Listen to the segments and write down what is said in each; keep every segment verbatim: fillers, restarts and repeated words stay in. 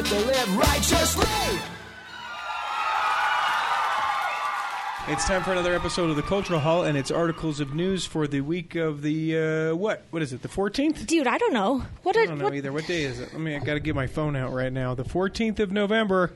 to live righteously. It's time for another episode of the Cultural Hall, and it's articles of news for the week of the, uh, what? What is it, the fourteenth? Dude, I don't know. What I a, don't know what? either. What day is it? I mean, I got to get my phone out right now. The fourteenth of November.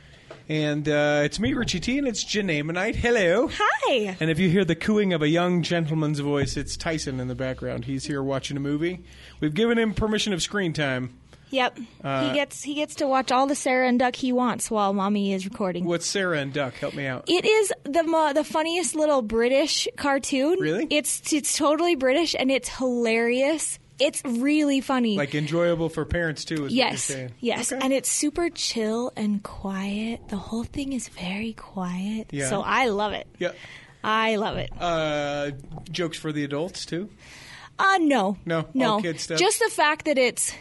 And uh, it's me, Richie T, and it's Janae Manite. Hello. Hi. And if you hear the cooing of a young gentleman's voice, it's Tyson in the background. He's here watching a movie. We've given him permission of screen time. Yep. Uh, he gets he gets to watch all the Sarah and Duck he wants while Mommy is recording. What's Sarah and Duck? Help me out. It is the mo- the funniest little British cartoon. Really? It's it's totally British and it's hilarious. It's really funny. Like enjoyable for parents, too, is yes, what you're saying. Yes, Okay. and it's super chill and quiet. The whole thing is very quiet. Yeah. So I love it. Yeah. I love it. Uh, jokes for the adults, too? Uh, no. No? No. All kid stuff? Just the fact that it's...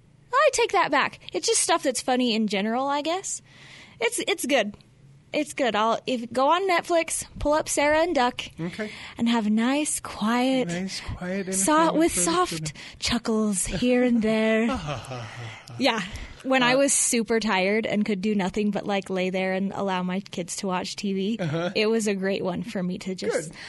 I take that back. It's just stuff that's funny in general, I guess. It's it's good. It's good. I'll if go on Netflix, pull up Sarah and Duck, Okay. and have a nice, quiet, Nice, quiet, so, entertainment with for- soft chuckles here and there. Yeah. When I was super tired and could do nothing but like lay there and allow my kids to watch T V, Uh-huh. it was a great one for me to just. Good.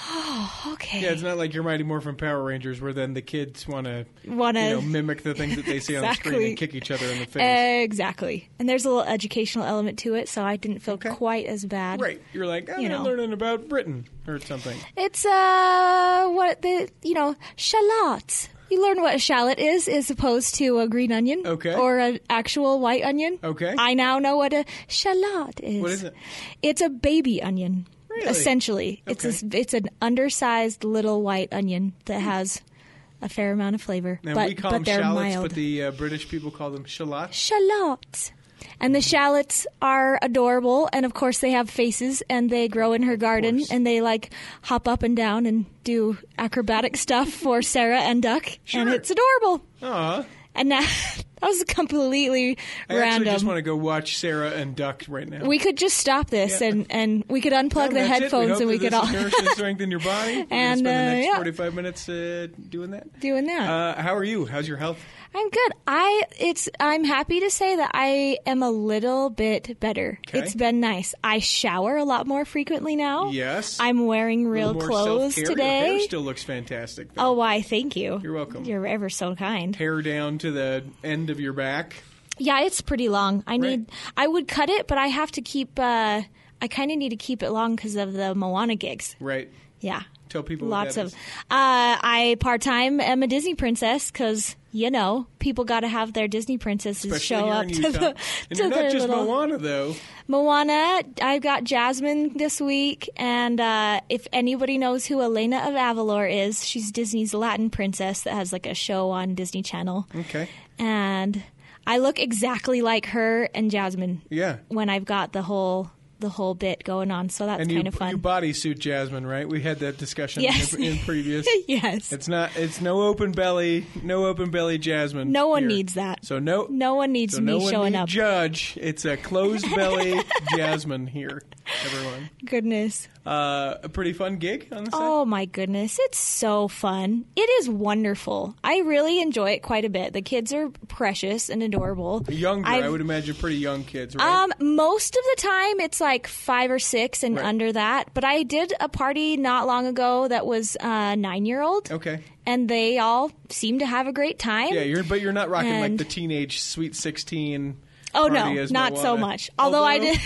Oh, okay. Yeah, it's not like your Mighty Morphin Power Rangers where then the kids want to Wanna- you know, mimic the things that they see on the screen Exactly. and kick each other in the face. Exactly. And there's a little educational element to it, so I didn't feel Okay. quite as bad. Right. You're like, oh, You they're know. learning about Britain or something. It's, uh, what the, you know, shallots. You learn what a shallot is as opposed to a green onion. Okay. Or an actual white onion. Okay. I now know what a shallot is. What is it? It's a baby onion. Really? Essentially. It's Okay. a, it's an undersized little white onion that has a fair amount of flavor. And but we call but them they're shallots, mild. but the uh, British people call them shallots. Shallots. And the shallots are adorable, and of course they have faces, and they grow in her garden, course. and they like hop up and down and do acrobatic stuff for Sarah and Duck, Sure. and it's adorable. Aw. And now that was completely I random. actually just want to go watch Sarah and Duck right now. We could just stop this, Yeah. and, and we could unplug Well, the that's it. headphones, we hope and we that could this all is nourishing strength in your body. We're gonna And, spend the uh, next yeah. forty-five minutes uh, doing that. doing that. Uh, how are you? How's your health? I'm good. I it's I'm happy to say that I am a little bit better. Okay. It's been nice. I shower a lot more frequently now. Yes. I'm wearing A real little more clothes self-care. today. Your hair still looks fantastic, though. Oh, why? Thank you. You're welcome. You're ever so kind. Hair down to the end of your back. Yeah, it's pretty long. I need. Right. I would cut it, but I have to keep. Uh, I kind of need to keep it long because of the Moana gigs. Right. Yeah. Tell people Lots what of. that Uh, I part time am a Disney princess because you know people got to have their Disney princesses Especially show here up in to Utah. the And to you're their not just little Moana, though. Moana. I've got Jasmine this week, and uh, if anybody knows who Elena of Avalor is, she's Disney's Latin princess that has like a show on Disney Channel, Okay. and I look exactly like her and Jasmine Yeah. when I've got the whole the whole bit going on. So that's And you, kind of fun. you bodysuit Jasmine, right? We had that discussion Yes. in, in previous. Yes. It's not. It's no open belly. No open belly Jasmine. No one here. needs that. So no. No one needs so me no one showing need up. Judge. It's a closed belly Jasmine here. Everyone. Goodness. Uh, a pretty fun gig on the side. Oh my goodness, it's so fun. It is wonderful. I really enjoy it quite a bit. The kids are precious and adorable. Younger, I've- I would imagine, pretty young kids, right? Um, most of the time it's like five or six and Right. under that. But I did a party not long ago that was uh, nine year old, okay. and they all seem to have a great time. Yeah, you're, but you're not rocking like And- the teenage Sweet sixteen. Oh party no, as not so Moana. much. Although, I did.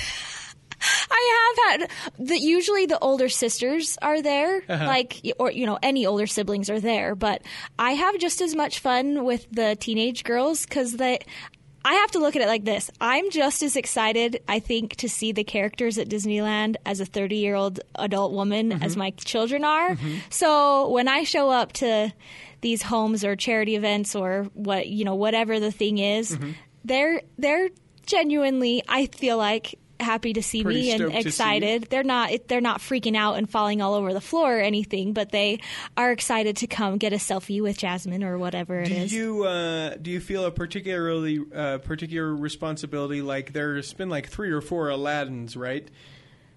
I have had the usually the older sisters are there, Uh-huh. like or you know any older siblings are there, but I have just as much fun with the teenage girls because they. I have to look at it like this. I'm just as excited, I think, to see the characters at Disneyland as a thirty-year-old adult woman Mm-hmm. as my children are. So when I show up to these homes or charity events or what you know whatever the thing is, Mm-hmm. they're they're genuinely, I feel like, happy to see Pretty me and stoked to see you. excited. They're not they're not freaking out and falling all over the floor or anything, but they are excited to come get a selfie with Jasmine or whatever it Do is. you uh, do you feel a particularly uh, particular responsibility? Like there's been like three or four Aladdins, right?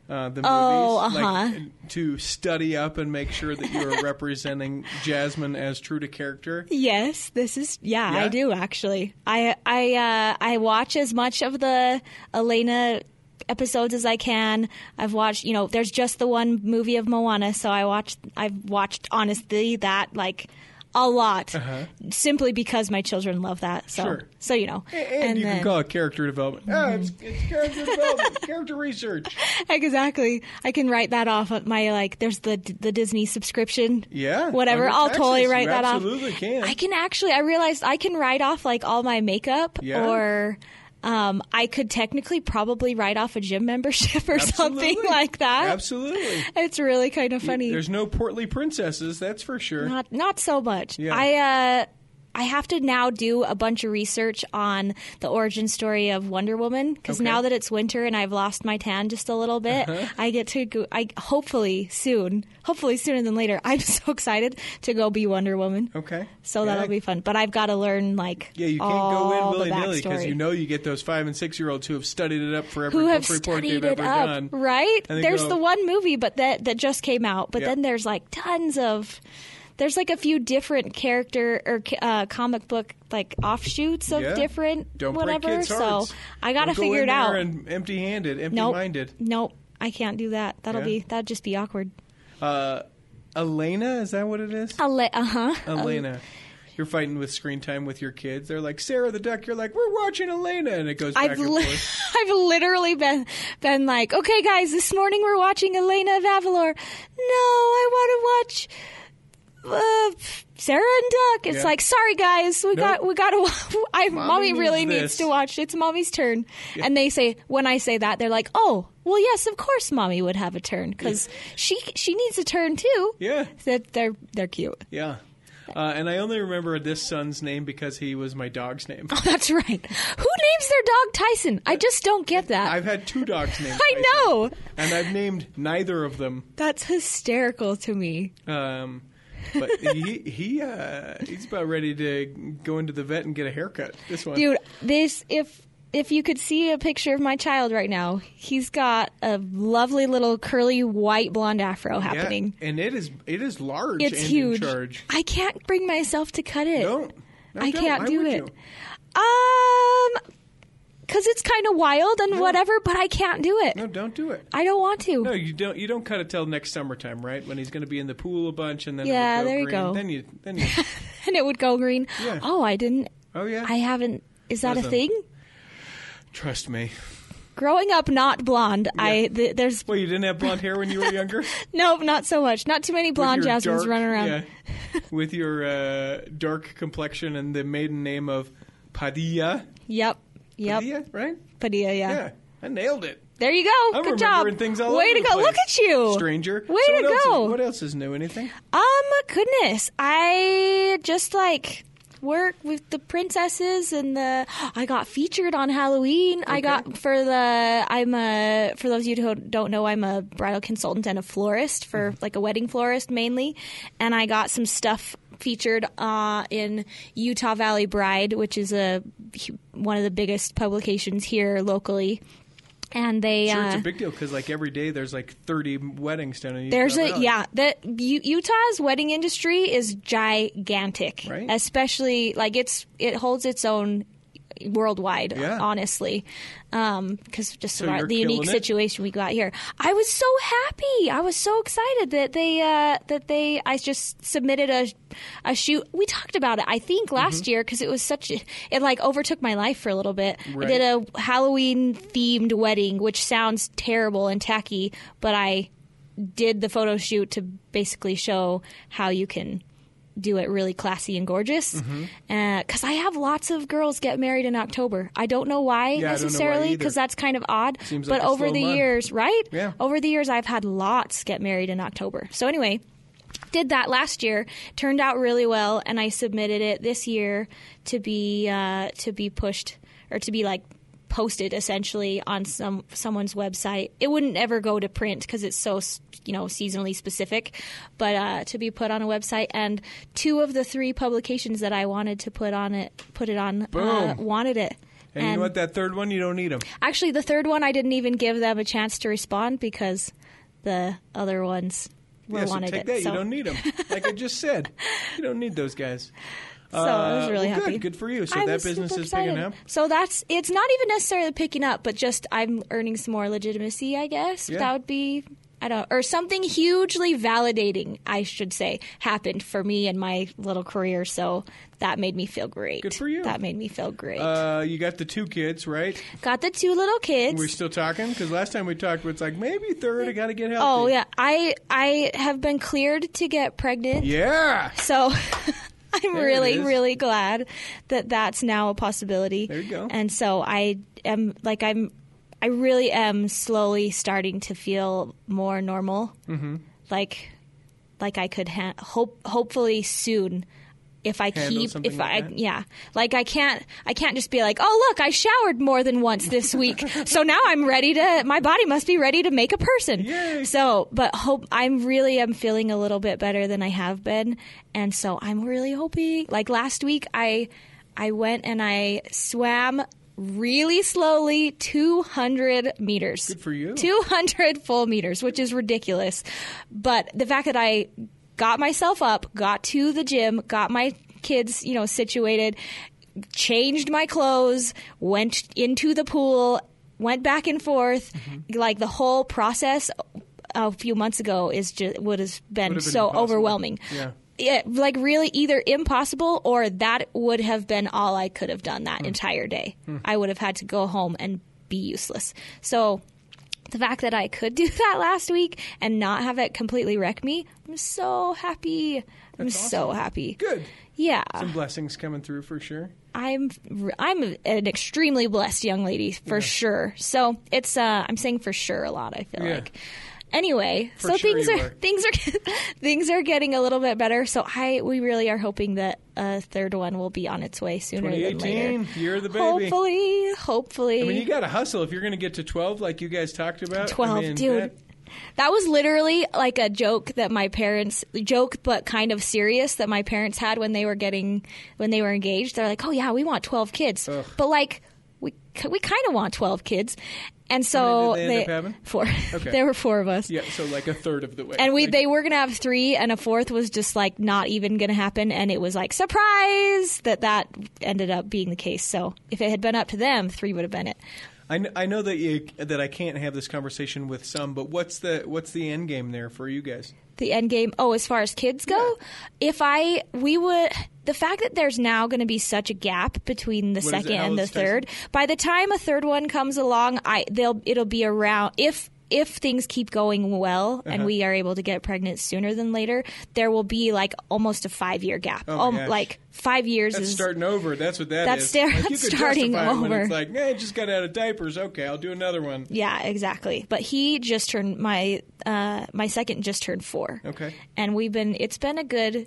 Uh, the movies, Oh, like, uh-huh. to study up and make sure that you are representing Jasmine as true to character. Yes, this is yeah, Yeah? I do actually. I I uh, I watch as much of the Elena episodes as I can. I've watched, you know, there's just the one movie of Moana, so I watched I've watched honestly that like a lot, Uh-huh. simply because my children love that. So Sure. so you know, And, and you then, can call it character development. Ah, it's, it's character development, character research. exactly. I can write that off of my like. There's the the Disney subscription. Yeah. Whatever. under I'll Texas, totally write you that off. absolutely can. I can actually. I realized I can write off like all my makeup, Yeah. or um, I could technically probably write off a gym membership or Absolutely. something like that. Absolutely. It's really kind of funny. There's no portly princesses, that's for sure. Not not so much. Yeah. I uh I have to now do a bunch of research on the origin story of Wonder Woman because Okay. now that it's winter and I've lost my tan just a little bit, Uh-huh. I get to go. I hopefully soon, hopefully sooner than later. I'm so excited to go be Wonder Woman. Okay. So Yeah. that'll be fun. But I've got to learn like Yeah, you can't all go in the willy nilly because backstory. you know you get those five and six year olds who have studied it up for every who have book report studied they've it ever up, done. right? And they There's go- the one movie, but that that just came out. But Yeah. then there's like tons of. There's like a few different character or uh, comic book like offshoots of Yeah. different Don't break whatever. kids' So hearts. I got to Don't go figure in it out. there and empty handed, empty Nope. minded. Nope. I can't do that. That'll Yeah. be that'd just be awkward. Uh, Elena, is that what it is? Uh huh. Elena. You're fighting with screen time with your kids. They're like, Sarah the Duck. You're like, we're watching Elena. And it goes back I've and li- forth. I've literally been been like, okay, guys, this morning we're watching Elena of Avalor. No, I want to watch uh, Sarah and Duck. It's Yeah. like, sorry, guys, we Nope. got we got to. I Mommy mommy needs really this. needs to watch. It's mommy's turn. And they say when I say that, they're like, oh, well, yes, of course, mommy would have a turn because she she needs a turn too. Yeah. That they're they're cute. Yeah. Uh, and I only remember this son's name because he was my dog's name. Oh, that's right. Who names their dog Tyson? I just don't get that. I've had two dogs named I Tyson, know. and I've named neither of them. That's hysterical to me. Um, but he he uh, he's about ready to go into the vet and get a haircut. This one, Dude, this if if you could see a picture of my child right now, he's got a lovely little curly white blonde afro happening. Yeah, and it is it is large. It's and huge. In charge. I can't bring myself to cut it. Don't. No, I don't. can't Why do would it. you? Um, because it's kind of wild and No. whatever, but I can't do it. No, don't do it. I don't want to. No, you don't. You don't cut it till next summertime, right? When he's going to be in the pool a bunch, and then it Yeah, would go there you green. go. Then you, then you. And it would go green. Yeah. Oh, I didn't. Oh yeah. I haven't. Is that a Listen. thing? Trust me. Growing up not blonde, I th- there's Well, you didn't have blonde hair when you were younger. nope, not so much. Not too many blonde With your jasmines dark- running around. Yeah, with your uh, dark complexion and the maiden name of Padilla. Yep. Yep. Padilla, right? Padilla, yeah. Yeah, I nailed it. There you go. I'm Good job. remembering things all Way over to the go. place. Look at you. Stranger. Way So to what else go. Is, what else is new? Anything? Um, goodness. I just like work with the princesses and the I got featured on Halloween. I Okay. got for the I'm a for those of you who don't know, I'm a bridal consultant and a florist for Mm-hmm. like a wedding florist mainly, and I got some stuff featured uh, in Utah Valley Bride, which is a one of the biggest publications here locally. And they Sure, uh, it's a big deal because like every day there's like thirty weddings down in Utah There's a Valley. yeah. The U- Utah's wedding industry is gigantic, Right. especially like it's it holds its own worldwide. Yeah. Honestly, because just So about you're the unique killing it? situation we got here, I was so happy. I was so excited that they uh, that they. I just submitted a a shoot. We talked about it, I think, last Mm-hmm. year because it was such a, it like overtook my life for a little bit. Right. I did a Halloween themed wedding, which sounds terrible and tacky, but I did the photo shoot to basically show how you can do it really classy and gorgeous. Because Mm-hmm. I have lots of girls get married in October. I don't know why Yeah, I don't know why necessarily, either. because that's kind of odd. Seems but like a over slow the month. years, right? Yeah. Over the years, I've had lots get married in October. So anyway, did that last year, turned out really well, and I submitted it this year to be uh, to be pushed or to be like posted essentially on some someone's website. It wouldn't ever go to print because it's so you know seasonally specific, but uh, to be put on a website. And two of the three publications that I wanted to put on it, put it on, uh, Boom. wanted it. And, you know what? That third one, you don't need them. Actually, the third one, I didn't even give them a chance to respond because the other ones were Yeah, so wanted take it. that. So. You don't need them. Like I just said, you don't need those guys. So I was really uh, well, happy. Good, good for you. So I that was business super is picking excited. up. So that's it's not even necessarily picking up, but just I'm earning some more legitimacy, I guess. Yeah. That would be I don't or something hugely validating, I should say, happened for me in my little career. So that made me feel great. Good for you. That made me feel great. Uh, you got the two kids, right? Got the two little kids. We're still talking because last time we talked, it's like maybe third. I got to get healthy. Oh yeah, I I have been cleared to get pregnant. Yeah. So I'm There it really, is. really glad that that's now a possibility. There you go. And so I am, like, I'm, I really am slowly starting to feel more normal. Mm-hmm. Like, like I could ha- hope, hopefully soon. If I Handle keep, something if like I, that? yeah, like I can't, I can't just be like, oh look, I showered more than once this week, so now I'm ready to. My body must be ready to make a person. Yay. So, but hope I'm really, I'm feeling a little bit better than I have been, and so I'm really hoping. Like last week, I, I went and I swam really slowly, two hundred meters. Good for you. two hundred full meters, which is ridiculous, but the fact that I got myself up, got to the gym, got my kids, you know, situated, changed my clothes, went into the pool, went back and forth. Mm-hmm. Like the whole process a few months ago is just would have been, Would have been so impossible. overwhelming. Yeah. Yeah, like really either impossible or that would have been all I could have done Hmm. that entire day. I would have had to go home and be useless. So the fact that I could do that last week and not have it completely wreck me, I'm so happy. I'm That's so awesome. happy. Good. Yeah. Some blessings coming through for sure. I'm I'm an extremely blessed young lady for Yeah. sure. So it's uh, I'm saying for sure a lot. I feel Yeah. like. Anyway, For so sure things you are, are. things are things are getting a little bit better. So I we really are hoping that a third one will be on its way sooner twenty than later. eighteen, year of the baby. Hopefully, hopefully. I mean, you got to hustle if you're going to get to twelve, like you guys talked about. twelve, I mean, dude. that- That was literally like a joke that my parents joke, but kind of serious that my parents had when they were getting when they were engaged. They're like, "Oh yeah, we want twelve kids," Ugh. but like we we kind of want twelve kids, and How so many did they end up having? four. Okay. There were four of us. yeah, so like a third of the way. And we Like, they were gonna have three, and a fourth was just like not even gonna happen, and it was like surprise that that ended up being the case. So if it had been up to them, three would have been it. I, kn- I know that you, that I can't have this conversation with some, but what's the what's the end game there for you guys? The end game. Oh, as far as kids go, if I we would the fact that there's now going to be such a gap between the What is it? second How and the old's Tyson? third. By the time a third one comes along, I they'll it'll be around if. If things keep going well and Uh-huh. we are able to get pregnant sooner than later, there will be like almost a five year gap. Oh my Um, gosh. like five years That's is starting over. That's what that That's is. sta- Like, you that's could starting justify it when over. It's like, eh, just got out of diapers. Okay, I'll do another one. Yeah, exactly. But he just turned my uh, my second just turned four. Okay. And we've been it's been a good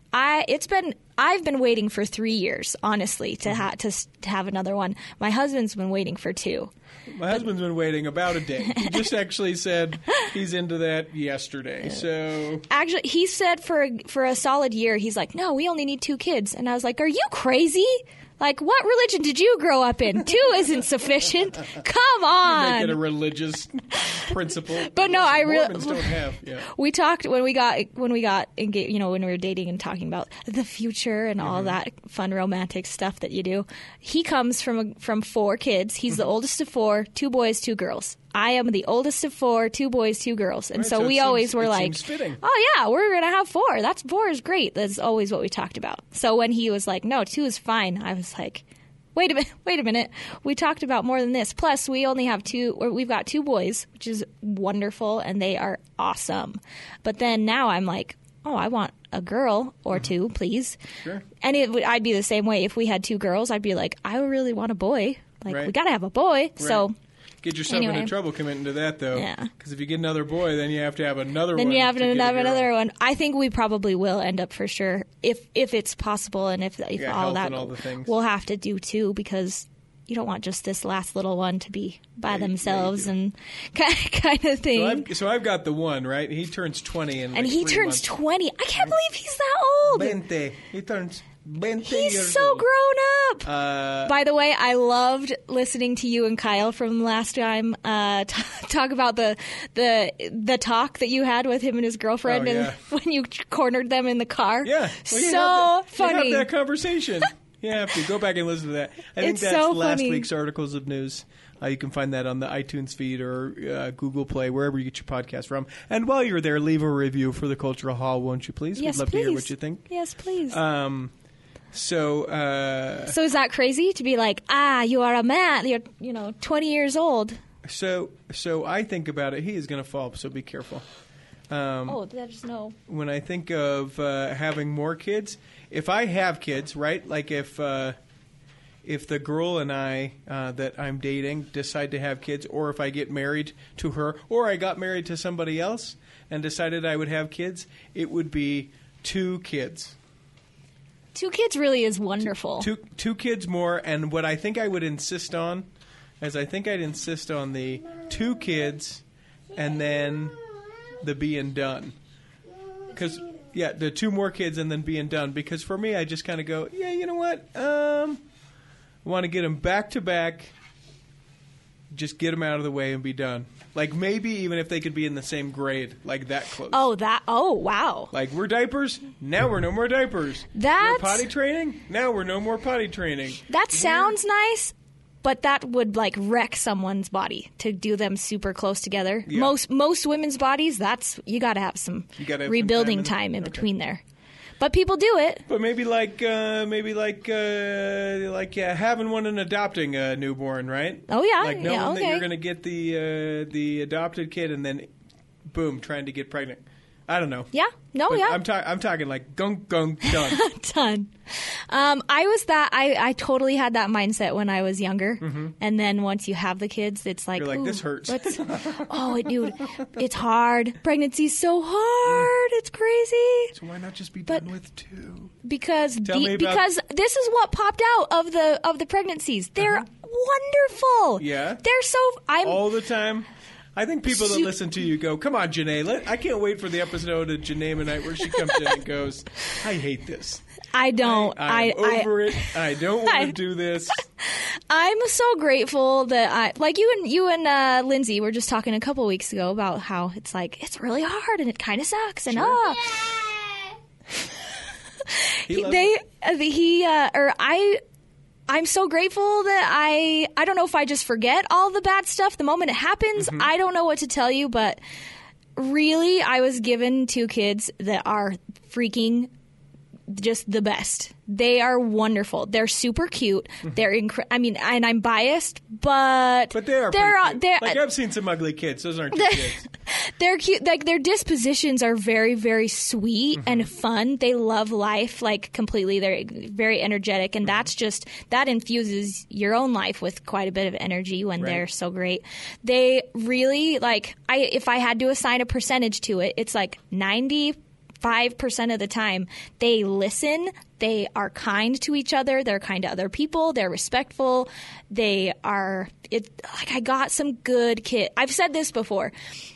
I it's been I've been waiting for three years, honestly, to ha- to, s- to have another one. My husband's been waiting for two. My husband's been waiting about a day. He just actually said he's into that yesterday. So Actually, he said for a, for a solid year, he's like, "No, we only need two kids." And I was like, "Are you crazy? Like, what religion did you grow up in? Two isn't sufficient. Come on." make it a religious principle. But no, I really- Mormons don't have. Yeah. We talked when we got when we got engaged, you know, when we were dating and talking about the future and all that fun romantic stuff that you do. He comes from a, from four kids. He's the oldest of four, two boys, two girls. I am the oldest of four, two boys, two girls. And Right, so, so it we seems- always were it like, seems fitting. "Oh yeah, we're going to have four. That's four is great." That's always what we talked about. So when he was like, "No, two is fine." I was like, Wait a minute. Wait a minute. We talked about more than this. Plus, we only have two, or we've got two boys, which is wonderful, and they are awesome. But then now I'm like, oh, I want a girl or two, please. Sure. And it would, I'd be the same way if we had two girls. I'd be like, I really want a boy. Like Right. we got to have a boy. So Right. Get yourself Anyway. into trouble committing to that, though. Yeah. Because if you get another boy, then you have to have another then one. you have to get a another girl. another one. I think we probably will end up for sure if if it's possible and if if Yeah, all health that and all the things. we'll have to do too because you don't want just this last little one to be by Yeah, you- yeah, you themselves do. and kind kind of thing. So I've, so I've got the one, right? He turns twenty in and like he three turns months. twenty. I can't believe he's that old. Twenty. He turns twenty He's years so old. grown up. Uh, By the way, I loved listening to you and Kyle from last time uh, t- talk about the the the talk that you had with him and his girlfriend, Oh, and yeah. when you cornered them in the car. yeah. so Well, you have that, funny. You have that conversation. You have to go back and listen to that. I think It's that's so last funny. week's Articles of News. Uh, you can find that on the iTunes feed or uh, Google Play, wherever you get your podcast from. And while you're there, leave a review for the Cultural Hall, won't you, please? Yes, We'd love please. to hear what you think. Yes, please. Um, so, uh, so is that crazy to be like, ah, you are a man, you're you know twenty years old? so, so I think about it. He is going to fall, so be careful. Um, Oh, there's no. when I think of uh, having more kids, if I have kids, right? Like if uh, if the girl and I uh, that I'm dating decide to have kids, or if I get married to her, or I got married to somebody else and decided I would have kids, it would be two kids. Two kids really is wonderful. Two two kids more, and what I think I would insist on is I think I'd insist on the two kids and then the being done. Because, yeah, the two more kids and then being done. Because for me, I just kind of go, yeah, you know what? Um, I want to get them back to back. Just get them out of the way and be done. Like maybe even if they could be in the same grade, like that close. Oh, that. Oh, wow. Like we're diapers, now we're no more diapers. That's- We're potty training, now we're no more potty training. That sounds nice, but that would like wreck someone's body to do them super close together. Yeah. Most most women's bodies, that's you got to have some You gotta have some rebuilding time time in- in, okay. between there. But people do it. But maybe like uh, maybe like uh, like yeah, having one and adopting a newborn, right? Oh, yeah, like knowing yeah, that okay. you're going to get the uh, the adopted kid and then boom, trying to get pregnant. I don't know. Yeah. No, But yeah. I'm, ta- I'm talking like gunk gunk done. Done. Um, I was that. I, I totally had that mindset when I was younger, and then once you have the kids, it's like, Mm-hmm. You're like, ooh, this hurts. let's- oh, it, dude, it's hard. Pregnancy's so hard. It's crazy So why not just be But- done with two? because Tell the- me about- because this is what popped out of the of the pregnancies. They're wonderful. Uh-huh. Yeah? they're so. I'm All the time. I think people that Su- listen to you go, come on, Janae. Let, I can't wait for the episode of Janae Manite where she comes in and goes, I hate this. I don't. I, I, I'm I, over it. I don't want I- to do this. I'm so grateful that I like you and you and uh, Lindsay were just talking a couple weeks ago about how it's like it's really hard and it kind of sucks and ah. He He- loves they it. uh, the- he uh, or I I'm so grateful that I I don't know if I just forget all the bad stuff the moment it happens. Mm-hmm. I don't know what to tell you, but really I was given two kids that are freaking just the best. They are wonderful. They're super cute. They're incre- I mean, and I'm biased, but Mm-hmm. But they are they're pretty uh, cute. they're Like, I've seen some ugly kids. Those aren't your kids. they're cute. Like their dispositions are very, very sweet Mm-hmm. and fun. They love life like completely. They're very energetic, and Mm-hmm. that's just that infuses your own life with quite a bit of energy when Right. they're so great. They really like. I if I had to assign a percentage to it, it's like ninety. Five percent of the time, they listen. They are kind to each other. They're kind to other people. They're respectful. They are. It like I got some good kid. I've said this before.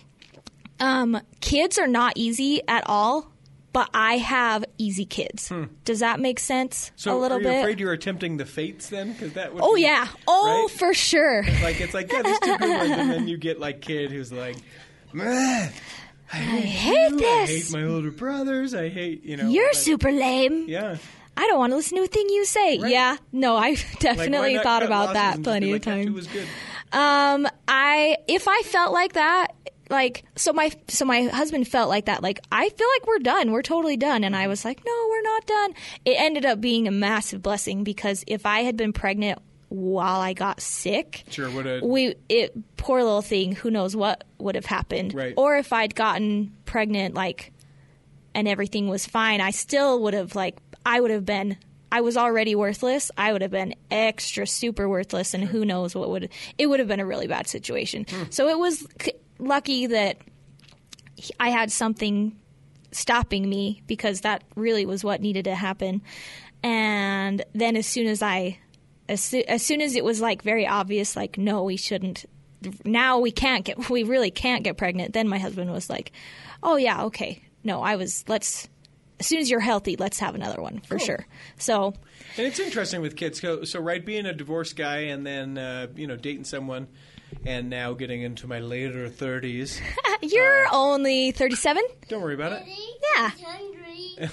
Um, kids are not easy at all, but I have easy kids. Does that make sense? So a little are you bit. afraid you're attempting the fates then? Because that would Oh be- yeah. Oh, right? for sure. Like, it's like, yeah, these two good ones. And then you get, like, kid who's like, man, I hate, hate you. this. I hate my older brothers. I hate, you know. You're like- super lame. Yeah. I don't want to listen to a thing you say. Right. Yeah. No, I've Like, definitely why not thought cut about losses that and just plenty be of like, that times. dude was good. Um, I if I felt like that, like so my so my husband felt like that. Like I feel like we're done. We're totally done. And I was like, no, we're not done. It ended up being a massive blessing because if I had been pregnant while I got sick, Sure, would have. we it poor little thing. Who knows what would have happened? Right. Or if I'd gotten pregnant, like, and everything was fine, I still would have like I would have been. I was already worthless. I would have been extra super worthless, and who knows what would it would have been a really bad situation. So it was c- lucky that I had something stopping me because that really was what needed to happen. And then as soon as I, as, soo- as soon as it was like very obvious, like no, we shouldn't. Now we can't get. We really can't get pregnant. Then my husband was like, "Oh yeah, okay. No, I was. Let's." as soon as you're healthy, let's have another one for Cool. sure. So, And it's interesting with kids. So, so right, being a divorced guy and then, uh, you know, dating someone and now getting into my later thirties. you're only thirty-seven? Don't worry about it. Yeah. He's hungry.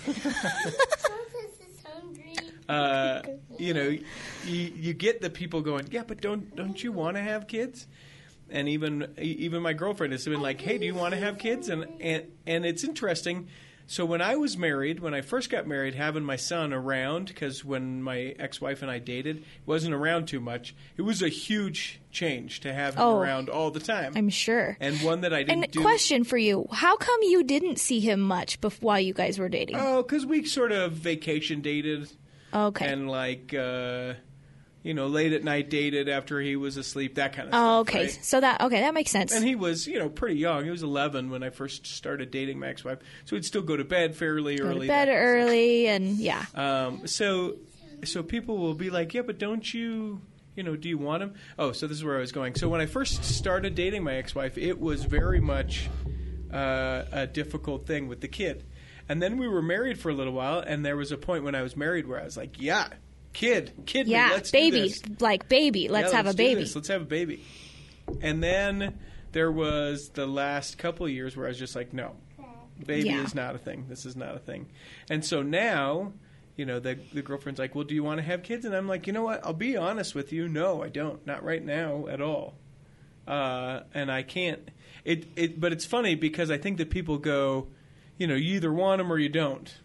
Moses is hungry. Uh, you know, you, you get the people going, yeah, but don't don't you want to have kids? And even even my girlfriend has been like, hey, do you want to have kids? And, and and it's interesting. So when I was married, when I first got married, having my son around, because when my ex-wife and I dated, he wasn't around too much. It was a huge change to have him Oh, around all the time. I'm sure. And one that I didn't And do. question for you, how come you didn't see him much bef- while you guys were dating? Oh, because we sort of vacation dated. Okay. And like, uh, you know, late at night dated after he was asleep, that kind of Oh, stuff. okay. Right? So that okay, that makes sense. And he was, you know, pretty young. He was eleven when I first started dating my ex-wife. So he'd still go to bed fairly Go early. to bed that kind of stuff. early, and yeah. Um, so, so people will be like, yeah, but don't you, you know, do you want him? Oh, so this is where I was going. So when I first started dating my ex-wife, it was very much uh, a difficult thing with the kid. And then we were married for a little while, and there was a point when I was married where I was like, yeah, kid, kid Yeah, me, let's baby, do this. like baby. Let's Yeah, have let's a do baby. this. Let's have a baby. And then there was the last couple of years where I was just like, no, baby Yeah. is not a thing. This is not a thing. And so now, you know, the the girlfriend's like, well, do you want to have kids? And I'm like, you know what? I'll be honest with you. No, I don't. Not right now at all. Uh, and I can't. It it. But it's funny because I think that people go, you know, you either want them or you don't.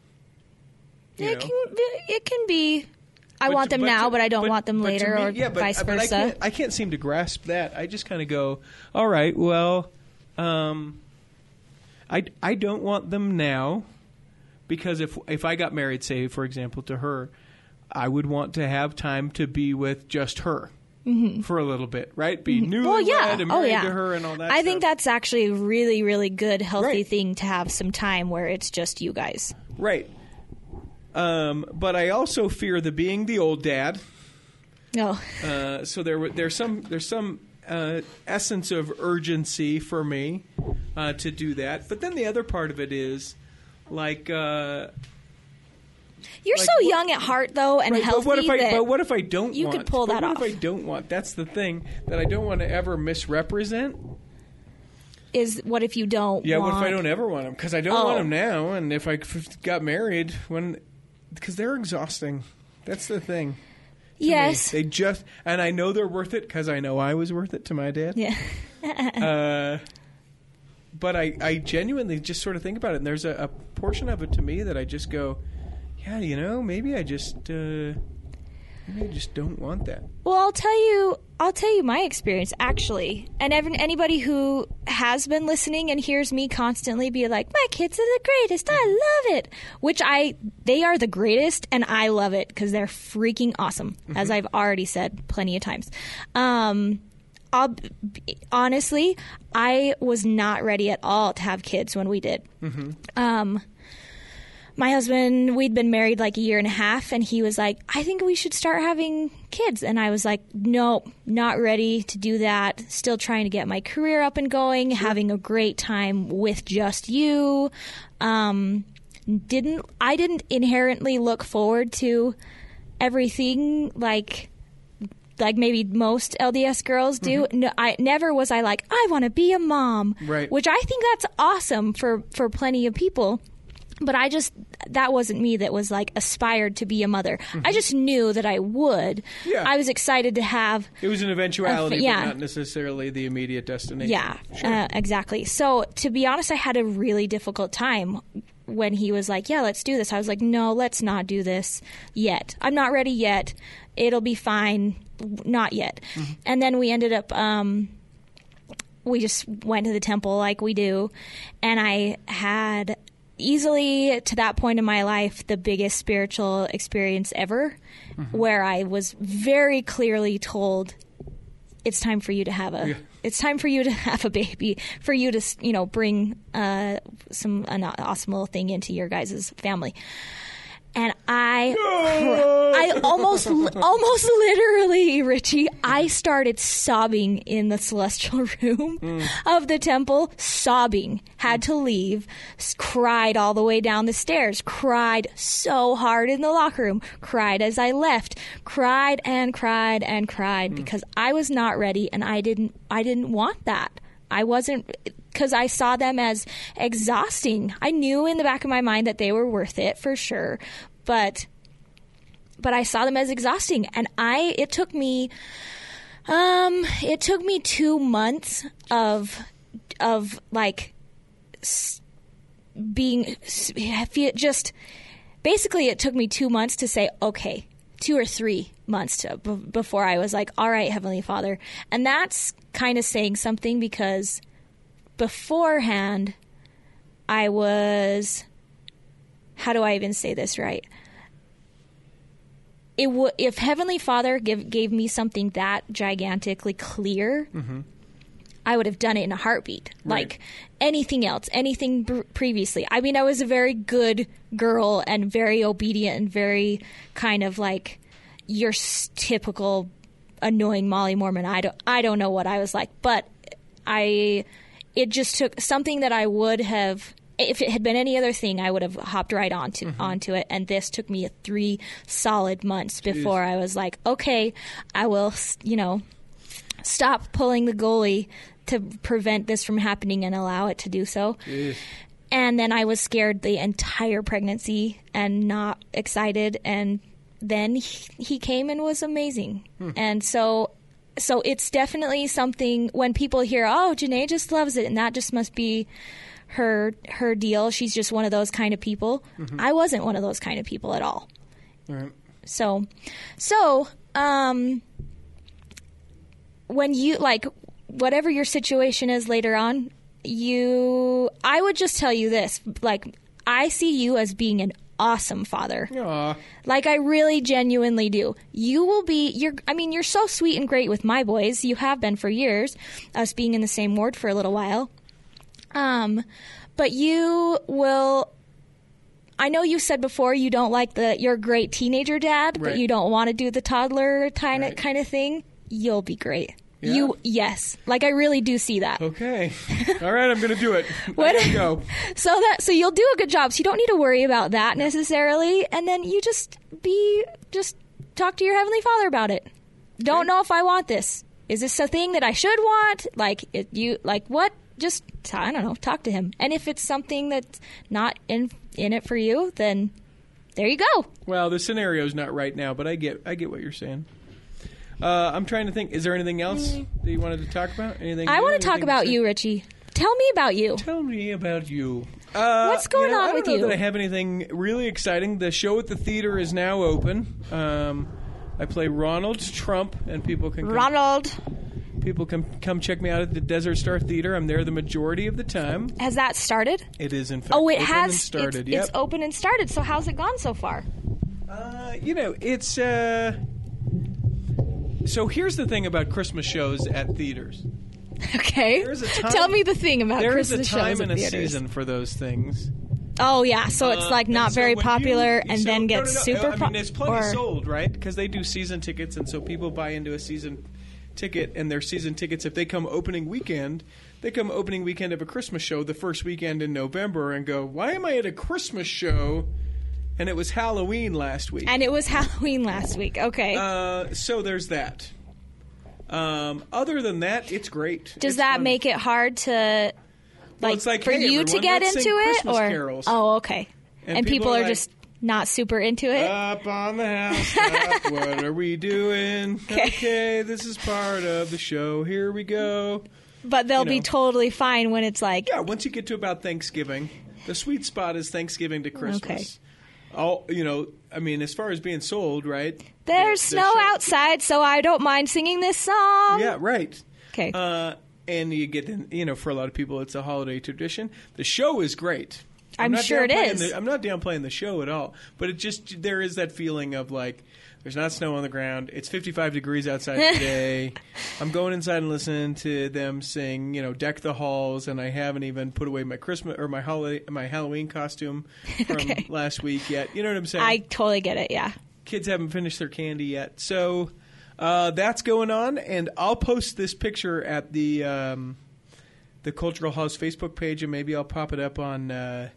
You It know? can it can be. I But want to- them but now, to- but I don't but- want them but to later, me- or yeah, but, vice but I versa. can't, I can't seem to grasp that. I just kind of go, all right, well, um, I, I don't want them now because if if I got married, say, for example, to her, I would want to have time to be with just her. Mm-hmm. For a little bit, right? Be newlywed Well, yeah. and Oh, married yeah. to her and all that I think stuff. that's actually a really, really good, healthy Right. thing to have some time where it's just you guys. Right. Um, but I also fear the being the old dad. No. Uh, so there, w- there's some, there's some uh, essence of urgency for me uh, to do that. But then the other part of it is, like, uh, You're like so what- young at heart, though, and right, healthy but what if I, that but what if I don't you want? could pull but that what off. if I don't want? That's the thing that I don't want to ever misrepresent. is what if you don't Yeah, want... what if I don't ever want them? Because I don't Oh. want them now, and if I f- got married when, because they're exhausting. That's the thing. to me. Yes. They just, and I know they're worth it because I know I was worth it to my dad. Yeah. Uh, but I, I genuinely just sort of think about it, and there's a, a portion of it to me that I just go, yeah, you know, maybe I just, uh, maybe I just don't want that. Well, I'll tell you. I'll tell you my experience actually, and ev- anybody who has been listening and hears me constantly be like, "My kids are the greatest. I love it," which I they are the greatest, and I love it because they're freaking awesome, as I've already said plenty of times. Um, I'll b- honestly, I was not ready at all to have kids when we did. Um, my husband, we'd been married like a year and a half, and he was like, I think we should start having kids. And I was like, no, not ready to do that. Still trying to get my career up and going, having a great time with just you. Um, didn't I didn't inherently look forward to everything like like maybe most L D S girls do. Mm-hmm. No, I never was I like, I want to be a mom. Right. Which I think that's awesome for, for plenty of people. But I just, that wasn't me that was like aspired to be a mother. I just knew that I would. Mm-hmm. Yeah. I was excited to have, It was an eventuality, Uh, yeah. but not necessarily the immediate destination. yeah, Sure. uh, exactly. So to be honest, I had a really difficult time when he was like, yeah, let's do this. I was like, no, let's not do this yet. I'm not ready yet. It'll be fine. Not yet. Mm-hmm. And then we ended up, um, we just went to the temple like we do. And I had easily, to that point in my life, the biggest spiritual experience ever, where I was very clearly told, it's time for you to have a, Yeah. it's time for you to have a baby, for you to, you know, bring uh, some an awesome little thing into your guys' family. And I, Oh. I I almost, almost literally, Richie, I started sobbing in the celestial room mm. of the temple, sobbing, had to leave, cried all the way down the stairs, cried so hard in the locker room, cried as I left, cried and cried and cried mm. because I was not ready and I didn't, I didn't want that. I wasn't, because I saw them as exhausting. I knew in the back of my mind that they were worth it for sure, but but I saw them as exhausting. And I, it took me, um, it took me two months of of like being just basically. It took me two months to say, okay, two or three months to, b- before I was like, all right, Heavenly Father, and that's kind of saying something because beforehand I was, how do I even say this right? It w- if Heavenly Father give, gave me something that gigantically clear, mm-hmm. I would have done it in a heartbeat. Right. Like anything else, anything b- previously. I mean, I was a very good girl and very obedient and very kind of like your s- typical annoying Molly Mormon. I don't, I don't know what I was like, but I, it just took something that I would have, if it had been any other thing, I would have hopped right onto mm-hmm. onto it. And this took me three solid months before Jeez. I was like, okay, I will, you know, stop pulling the goalie to prevent this from happening and allow it to do so. Jeez. And then I was scared the entire pregnancy and not excited. And then he, he came and was amazing. Hmm. And so so it's definitely something when people hear, oh, Janae just loves it, and that just must be her her deal. She's just one of those kind of people. Mm-hmm. I wasn't one of those kind of people at all. All right. So, so um, when you, like, whatever your situation is later on, you, I would just tell you this, like, I see you as being an awesome father. Aww. Like, I really genuinely do. You will be, you're, I mean, you're so sweet and great with my boys. You have been for years, us being in the same ward for a little while. Um, but you will, I know you said before you don't like the, you're a great teenager dad, right. but you don't want to do the toddler kind of, right. kind of thing. You'll be great. Yeah. You yes, like I really do see that. Okay, all right, I'm gonna do it. What, I gotta go. So that so you'll do a good job. So you don't need to worry about that necessarily, and then you just be just talk to your Heavenly Father about it. Don't okay. know if I want this. Is this a thing that I should want? Like it, you like what? Just I don't know. Talk to Him, and if it's something that's not in in it for you, then there you go. Well, the scenario's not right now, but I get I get what you're saying. Uh, I'm trying to think. Is there anything else that you wanted to talk about? Anything? I want to talk about you, Richie. Tell me about you. Tell me about you. Uh, What's going you know, on with you? I don't know that I have anything really exciting. The show at the theater is now open. Um, I play Ronald Trump, and people can come, Ronald. People can come check me out at the Desert Star Theater. I'm there the majority of the time. Has that started? It is, in fact. Oh, it open has and started. It's, yep. it's open and started. So how's it gone so far? Uh, you know, it's. Uh, So here's the thing about Christmas shows at theaters. Okay. There's a time, Tell me the thing about Christmas shows at theaters. There is a time and a season for those things. Oh, yeah. So it's like not uh, so very popular you, and so, then gets no, no, no. super popular. I mean, there's plenty or... sold, right? Because they do season tickets, and so people buy into a season ticket, and their season tickets, if they come opening weekend, they come opening weekend of a Christmas show the first weekend in November and go, why am I at a Christmas show? And it was Halloween last week. And it was Halloween last week. Okay. Uh, so there's that. Um, other than that, it's great. Does it's that fun. make it hard to, like, well, it's like for hey, you everyone, to get let's into sing it? Christmas Or carols. Oh, okay. And, and people, people are, like, just not super into it? Up on the housetop, what are we doing? Okay. okay, this is part of the show. Here we go. But they'll you know. be totally fine when it's like... Yeah, once you get to about Thanksgiving, the sweet spot is Thanksgiving to Christmas. Okay. All, you know, I mean, as far as being sold, right? There's the, the snow show. outside, so I don't mind singing this song. Yeah, right. Okay. Uh, and you get, in, you know, for a lot of people, it's a holiday tradition. The show is great. I'm, I'm sure it is. The, I'm not downplaying the show at all, but it just there is that feeling of like there's not snow on the ground. It's fifty-five degrees outside today. I'm going inside and listening to them sing, you know, "Deck the Halls," and I haven't even put away my Christmas or my holiday, my Halloween costume from okay. last week yet. You know what I'm saying? I totally get it. Yeah. kids haven't finished their candy yet. So uh, that's going on, and I'll post this picture at the um, the Cultural House Facebook page, and maybe I'll pop it up on uh,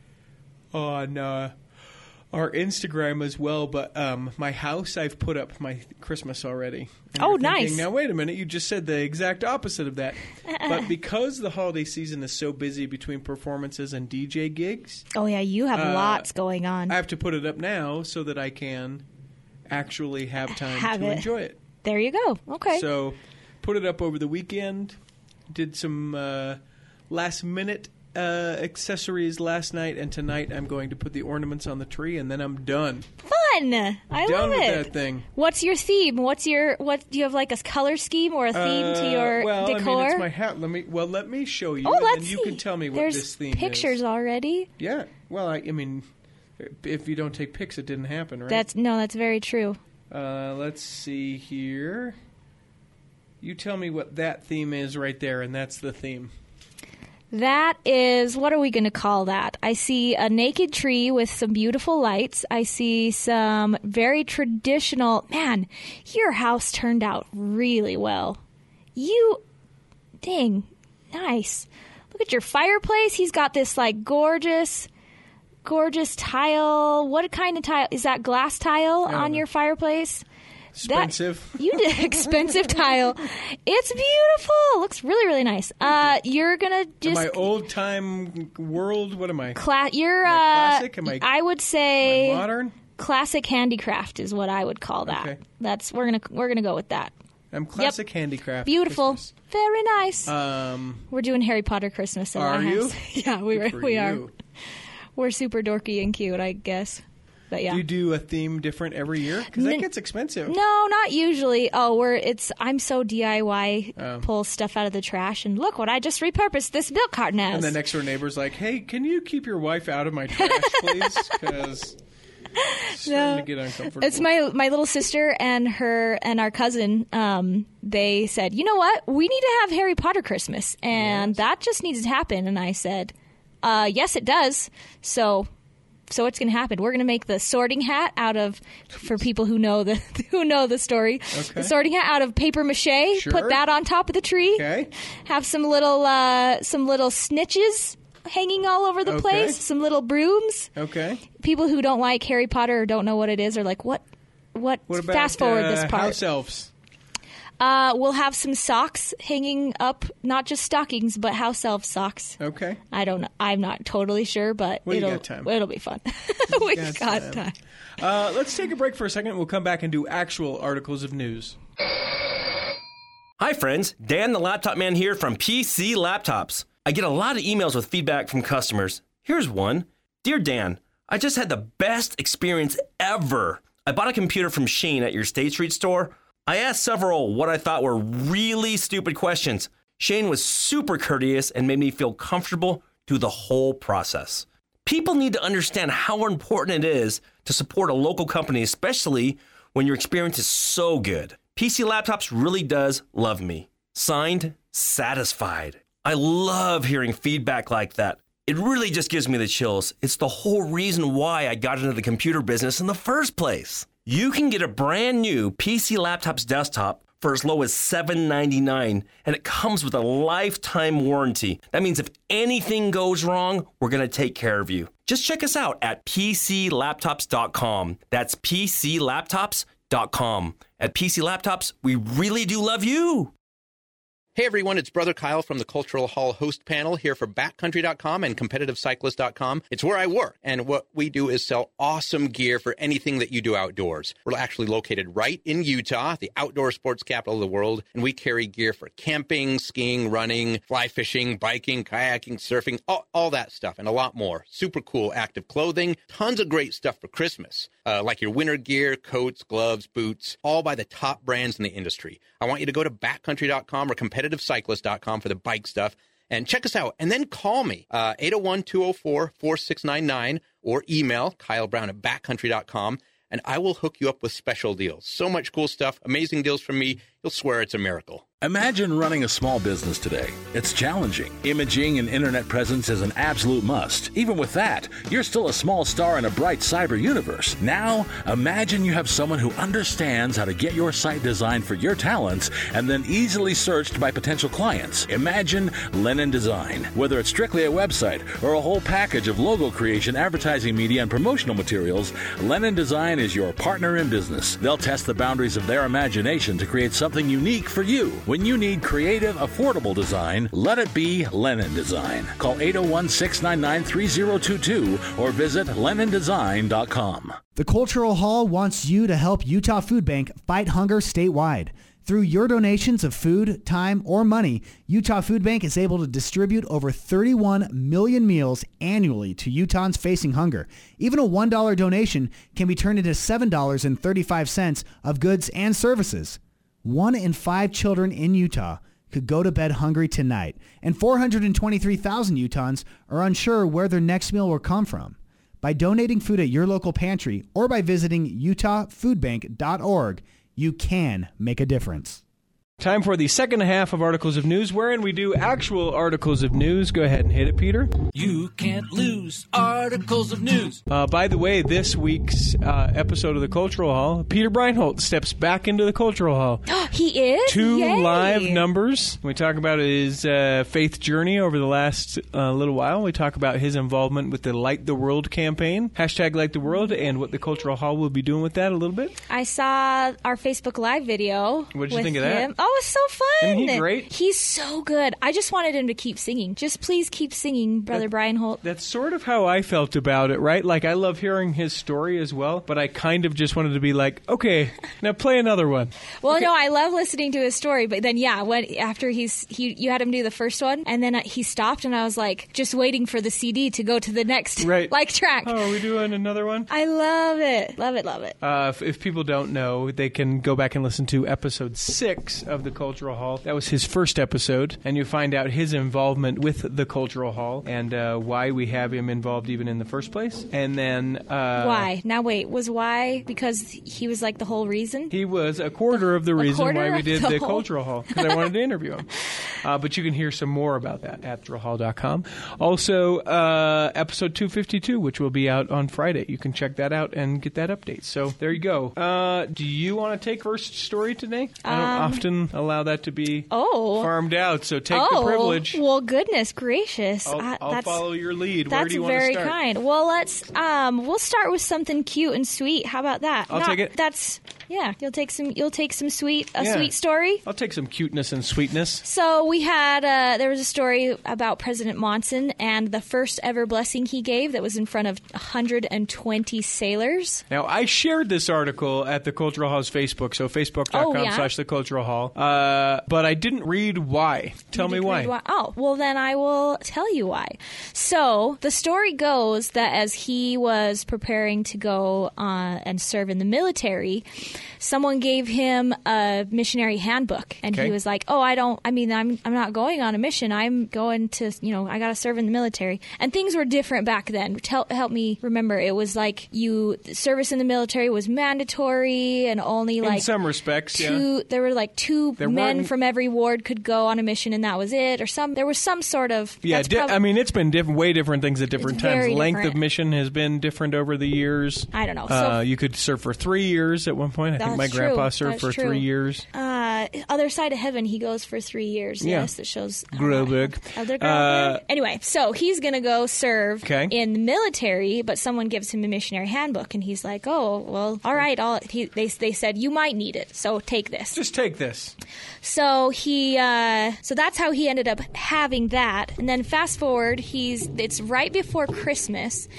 on uh, our Instagram as well. But um, my house, I've put up my Christmas already. And Oh, you're thinking, nice. Now, wait a minute. You just said the exact opposite of that. But because the holiday season is so busy between performances and D J gigs, Oh, yeah, you have Uh, lots going on. I have to put it up now so that I can actually have time Have to it. enjoy it. There you go. Okay. So, put it up over the weekend. Did some uh, last minute uh, accessories last night, and tonight I'm going to put the ornaments on the tree, and then I'm done. Fun. I done love with it. that thing. What's your theme? What's your what? Do you have like a color scheme or a theme to Uh, your well, decor? I mean, it's my hat. Let me. Well, let me show you, oh, and let's then you see. can tell me what There's this theme pictures is. already. Yeah. Well, I, I mean, if you don't take pics, it didn't happen, right? That's no, that's very true. Uh, let's see here. You tell me what that theme is right there, and that's the theme. That is, what are we going to call that? I see a naked tree with some beautiful lights. I see some very traditional. Man, your house turned out really well. You, dang, nice. Look at your fireplace. He's got this like gorgeous, gorgeous tile. What kind of tile? Is that glass tile don't on know. your fireplace? Expensive. That, you did expensive tile. It's beautiful. Looks really, really nice. Uh, you're gonna just my old time world. What am I? Cla- you're Am I uh, classic? Am I- I would say Modern. classic handicraft is what I would call that. Okay. That's we're gonna we're gonna go with that. I'm classic handicraft. Beautiful, Christmas. very nice. Um, we're doing Harry Potter Christmas in Are my you? house. yeah, we good for we are. you. We're super dorky and cute, I guess. But yeah. Do you do a theme different every year? Because that N- gets expensive. No, not usually. Oh, we're it's I'm so D I Y. Oh. Pull stuff out of the trash and look what I just repurposed this milk carton as. And the next door neighbor's like, "Hey, can you keep your wife out of my trash, please? Because it's starting to get uncomfortable." It's my my little sister and her and our cousin. Um, they said, you know what? We need to have Harry Potter Christmas, and that just needs to happen. And I said, uh, yes, it does. So. So it's going to happen. We're going to make the Sorting Hat out of, for people who know the who know the story, Okay. the Sorting Hat out of paper mache. Sure. Put that on top of the tree. Okay. Have some little uh, some little snitches hanging all over the Okay. place. Some little brooms. Okay. People who don't like Harry Potter or don't know what it is are like, what? What? What about Fast forward uh, this part. house elves? Uh, we'll have some socks hanging up, not just stockings, but house elf socks. Okay. I don't know. I'm not totally sure, but Well, you it'll got time. it'll be fun. we got got, time. time. Uh, let's take a break for a second. We'll come back and do actual articles of news. Hi, friends. Dan the Laptop Man here from P C Laptops. I get a lot of emails with feedback from customers. Here's one. Dear Dan, I just had the best experience ever. I bought a computer from Shane at your State Street store. I asked several what I thought were really stupid questions. Shane was super courteous and made me feel comfortable through the whole process. People need to understand how important it is to support a local company, especially when your experience is so good. P C Laptops really does love me. Signed, Satisfied. I love hearing feedback like that. It really just gives me the chills. It's the whole reason why I got into the computer business in the first place. You can get a brand new P C Laptops desktop for as low as seven dollars and ninety-nine cents, and it comes with a lifetime warranty. That means if anything goes wrong, we're going to take care of you. Just check us out at P C laptops dot com. That's P C laptops dot com. At P C Laptops, we really do love you. Hey everyone, it's Brother Kyle from the Cultural Hall host panel here for backcountry dot com and competitive cyclist dot com. It's where I work, and what we do is sell awesome gear for anything that you do outdoors. We're actually located right in Utah, the outdoor sports capital of the world, and we carry gear for camping, skiing, running, fly fishing, biking, kayaking, surfing, all, all that stuff, and a lot more. Super cool active clothing, tons of great stuff for Christmas, uh, like your winter gear, coats, gloves, boots, all by the top brands in the industry. I want you to go to backcountry dot com or competitive cyclist dot com for the bike stuff and check us out. And then call me, uh, eight oh one, two oh four, four six nine nine, or email Kyle Brown at backcountry dot com, and I will hook you up with special deals. So much cool stuff, amazing deals from me. You'll swear it's a miracle. Imagine running a small business today. It's challenging. Imaging and internet presence is an absolute must. Even with that, you're still a small star in a bright cyber universe. Now, imagine you have someone who understands how to get your site designed for your talents and then easily searched by potential clients. Imagine Lennon Design. Whether it's strictly a website or a whole package of logo creation, advertising media, and promotional materials, Lennon Design is your partner in business. They'll test the boundaries of their imagination to create something unique for you. When you need creative, affordable design, let it be Lennon Design. Call eight oh one, six nine nine, three oh two two or visit lennon design dot com. The Cultural Hall wants you to help Utah Food Bank fight hunger statewide. Through your donations of food, time, or money, Utah Food Bank is able to distribute over thirty-one million meals annually to Utahns facing hunger. Even a one dollar donation can be turned into seven dollars and thirty-five cents of goods and services. One in five children in Utah could go to bed hungry tonight, and four hundred twenty-three thousand Utahns are unsure where their next meal will come from. By donating food at your local pantry or by visiting utah food bank dot org, you can make a difference. Time for the second half of Articles of News, wherein we do actual articles of news. Go ahead and hit it, Peter. You can't lose Articles of News. Uh, by the way, this week's uh, episode of the Cultural Hall, Peter Breinholt steps back into the Cultural Hall. He is? Two Yay. live numbers. We talk about his uh, faith journey over the last uh, little while. We talk about his involvement with the Light the World campaign, hashtag Light the World, and what the Cultural Hall will be doing with that a little bit. I saw our Facebook Live video. What did you with think of him. that? Oh, it was so fun. Isn't he great? He's so good. I just wanted him to keep singing. Just please keep singing, Brother That- Breinholt. That's sort of how I felt about it, right? Like, I love hearing his story as well, but I kind of just wanted to be like, okay, now play another one. Well, Okay. no, I love listening to his story, but then yeah, when after he's he you had him do the first one, and then he stopped, and I was like, just waiting for the C D to go to the next Right. like track. Oh, are we doing another one? I love it, love it, love it. Uh, if, if people don't know, they can go back and listen to episode six of the Cultural Hall. That was his first episode, and you find out his involvement with the Cultural Hall and uh, why we have him involved even in the first place. And then uh, Why? Now wait, was why because he was like the whole reason? he was a quarter of the A reason quarter why we of did the the whole- Cultural Hall, because I wanted to interview him. Uh, but you can hear some more about that at cultural hall dot com. Also, uh, episode two fifty-two, which will be out on Friday. You can check that out and get that update. So there you go. Uh, do you want to take first story today? I don't Um, often allow that to be Oh. farmed out, so take oh, the privilege. Well, goodness gracious. I'll, I- I'll that's, follow your lead. Where That's do you want to very start? kind. Well, let's um, we'll start with something cute and sweet. How about that? I'll Not- take it. That's yeah. You'll take some. You'll take some sweet. A Yeah. sweet story. I'll take some cuteness and sweetness. So we had uh, there was a story about President Monson and the first ever blessing he gave that was in front of one hundred twenty sailors. Now, I shared this article at the Cultural Hall's Facebook, so facebook dot com Oh, yeah? slash the Cultural Hall. Uh, but I didn't read why. Tell You me did why. read Oh, well, then I will tell you why. So the story goes that as he was preparing to go uh, and serve in the military, someone gave him a missionary handbook, and Okay. he was like, "Oh, I don't. I mean, I'm I'm not going on a mission. I'm going to, you know, I got to serve in the military." And things were different back then. Tell, help me remember. It was like you service in the military was mandatory, and only like In some respects, yeah. two. There were like two There men weren't- from every ward could go on a mission, and that was it. Or some. There was some sort of. Yeah, that's di- prob- I mean, it's been different, way different things at different It's times. very Length of different. mission has been different over the years. I don't know. So Uh, you could serve for three years at one point. I think That's my true. grandpa served That's for true. three years. Uh, Other Side of Heaven, he goes for three years. Yeah. Yes, that shows. Groberg. Elder Uh, Groberg. Anyway, so he's going to go serve Okay. in the military, but someone gives him a missionary handbook, and he's like, oh, well, all right. I'll, he, they, they said, you might need it, so take this. Just take this. So he, uh, so that's how he ended up having that. And then fast forward, he's, it's right before Christmas,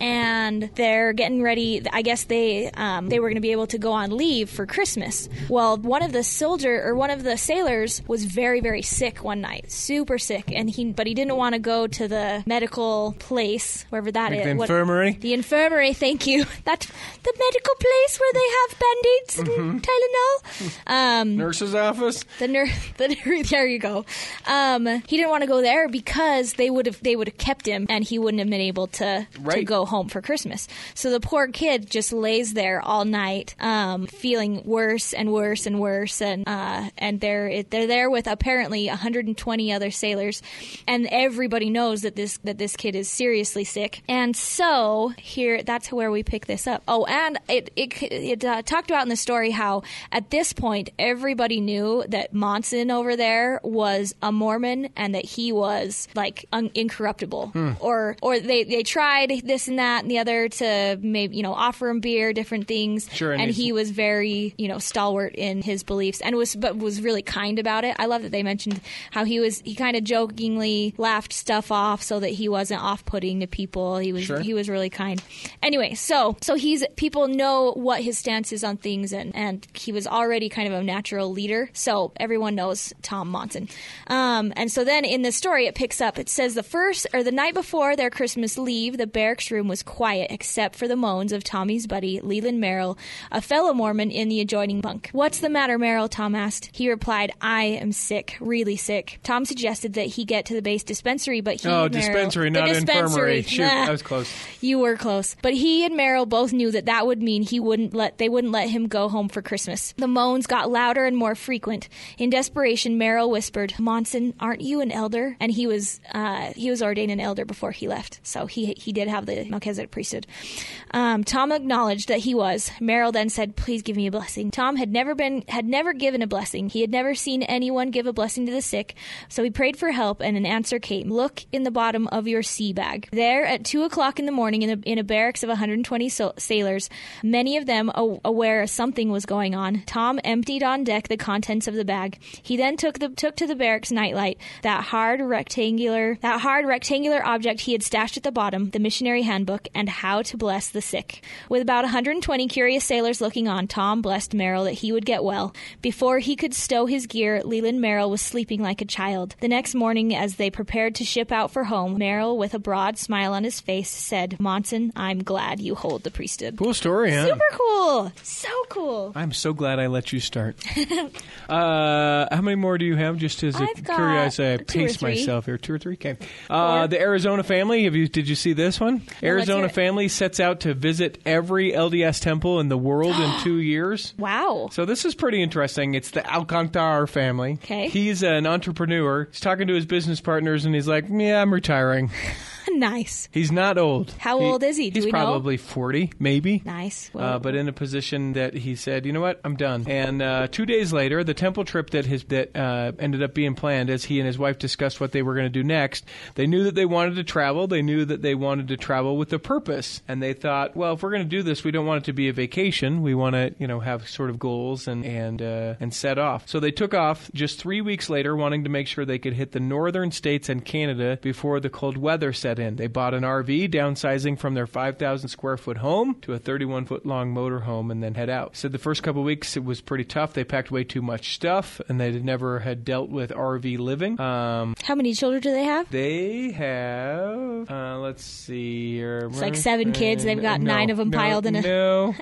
and they're getting ready. I guess they, um, they were going to be able to go on leave for Christmas. Well, one of the soldier or one of the sailors was very, very sick one night, super sick, and he, but he didn't want to go to the medical place, wherever that Like is. the What- infirmary? the infirmary, thank you. That the medical place where they have band-aids and Tylenol. Um, Nurse's office? the nurse, the nur- there you go. Um, he didn't want to go there because they would have they would have kept him, and he wouldn't have been able to to Right. go home for Christmas. So the poor kid just lays there all night, um, feeling worse and worse and worse, and uh, uh, and they're they're there with apparently one hundred twenty other sailors, and everybody knows that this that this kid is seriously sick. And so here, that's where we pick this up. Oh, and it it, it uh, talked about in the story how at this point everybody knew that Monson over there was a Mormon and that he was like un- incorruptible, hmm. or or they they tried this and that and the other to maybe you know offer him beer, different things, sure, and, and he was very you know stalwart in his beliefs and was but was really kind about it. I love that they mentioned how he was he kind of jokingly laughed stuff off so that he wasn't off-putting to people. He was sure. he was really kind. Anyway, so so he's people know what his stance is on things, and and he was already kind of a natural leader, so everyone knows Tom Monson. Um, and so then in the story it picks up. It says the first or the night before their Christmas leave, the barracks room was quiet except for the moans of Tommy's buddy Leland Merrill, a fellow Mormon in the adjoining bunk. "What's the matter, Merrill?" Tom asked. He replied, "I am sick, really sick." Tom suggested that he get to the base dispensary, but he oh and Merrill, dispensary, not dispensary. infirmary. Shoot, Nah, that was close. You were close, but he and Merrill both knew that that would mean he wouldn't let they wouldn't let him go home for Christmas. The moans got louder and more frequent. In desperation, Merrill whispered, "Monson, aren't you an elder?" And he was uh, he was ordained an elder before he left, so he he did have the Melchizedek priesthood. Um, Tom acknowledged that he was. Merrill then said, "Please give me a blessing." Tom had never been had never given a blessing. He had never seen anyone give a blessing to the sick, so he prayed for help, and an answer came. "Look in the bottom of your sea bag." There, at two o'clock in the morning, in a, in a barracks of one hundred twenty so- sailors, many of them a- aware something was going on, Tom emptied on deck the contents of the bag. He then took the took to the barracks nightlight, that hard rectangular that hard rectangular object he had stashed at the bottom, the missionary handbook, and how to bless the sick. With about one hundred twenty curious sailors looking on, Tom blessed Merrill that he would get well. Before he could stow his gear, Leland Merrill was sleeping like a child. The next morning, as they prepared to ship out for home, Merrill, with a broad smile on his face, said, "Monson, I'm glad you hold the priesthood." Cool story, huh? Super cool. So cool. I'm so glad I let you start. uh, how many more do you have? Just as a I've got curiosity, I two or pace three. myself here. Two or three? Okay. Uh, the Arizona family, have you, did you see this one? No, Arizona let's hear it. family sets out to visit every L D S temple in the world in two years. Wow. So this is pretty interesting. It's the Alcantar family. Okay. He's an entrepreneur. He's talking to his business partners, and he's like, yeah, I'm retiring. Nice. He's not old. How old is he? Do He's we know? probably forty, maybe. Nice. Uh, Well, but in a position that he said, you know what, I'm done. And uh, two days later, the temple trip that his that uh, ended up being planned, as he and his wife discussed what they were going to do next, they knew that they wanted to travel. They knew that they wanted to travel with a purpose. And they thought, well, if we're going to do this, we don't want it to be a vacation. We want to, you know, have sort of goals and and uh, and set off. So they took off just three weeks later, wanting to make sure they could hit the northern states and Canada before the cold weather set in. They bought an R V, downsizing from their five thousand square foot home to a thirty-one foot long motor home, and then head out. Said the first couple of weeks it was pretty tough. They packed way too much stuff, and they never had dealt with R V living. Um, how many children do they have? they have, uh, let's see here. It's like seven kids. They've got No, nine of them no, piled in a... No.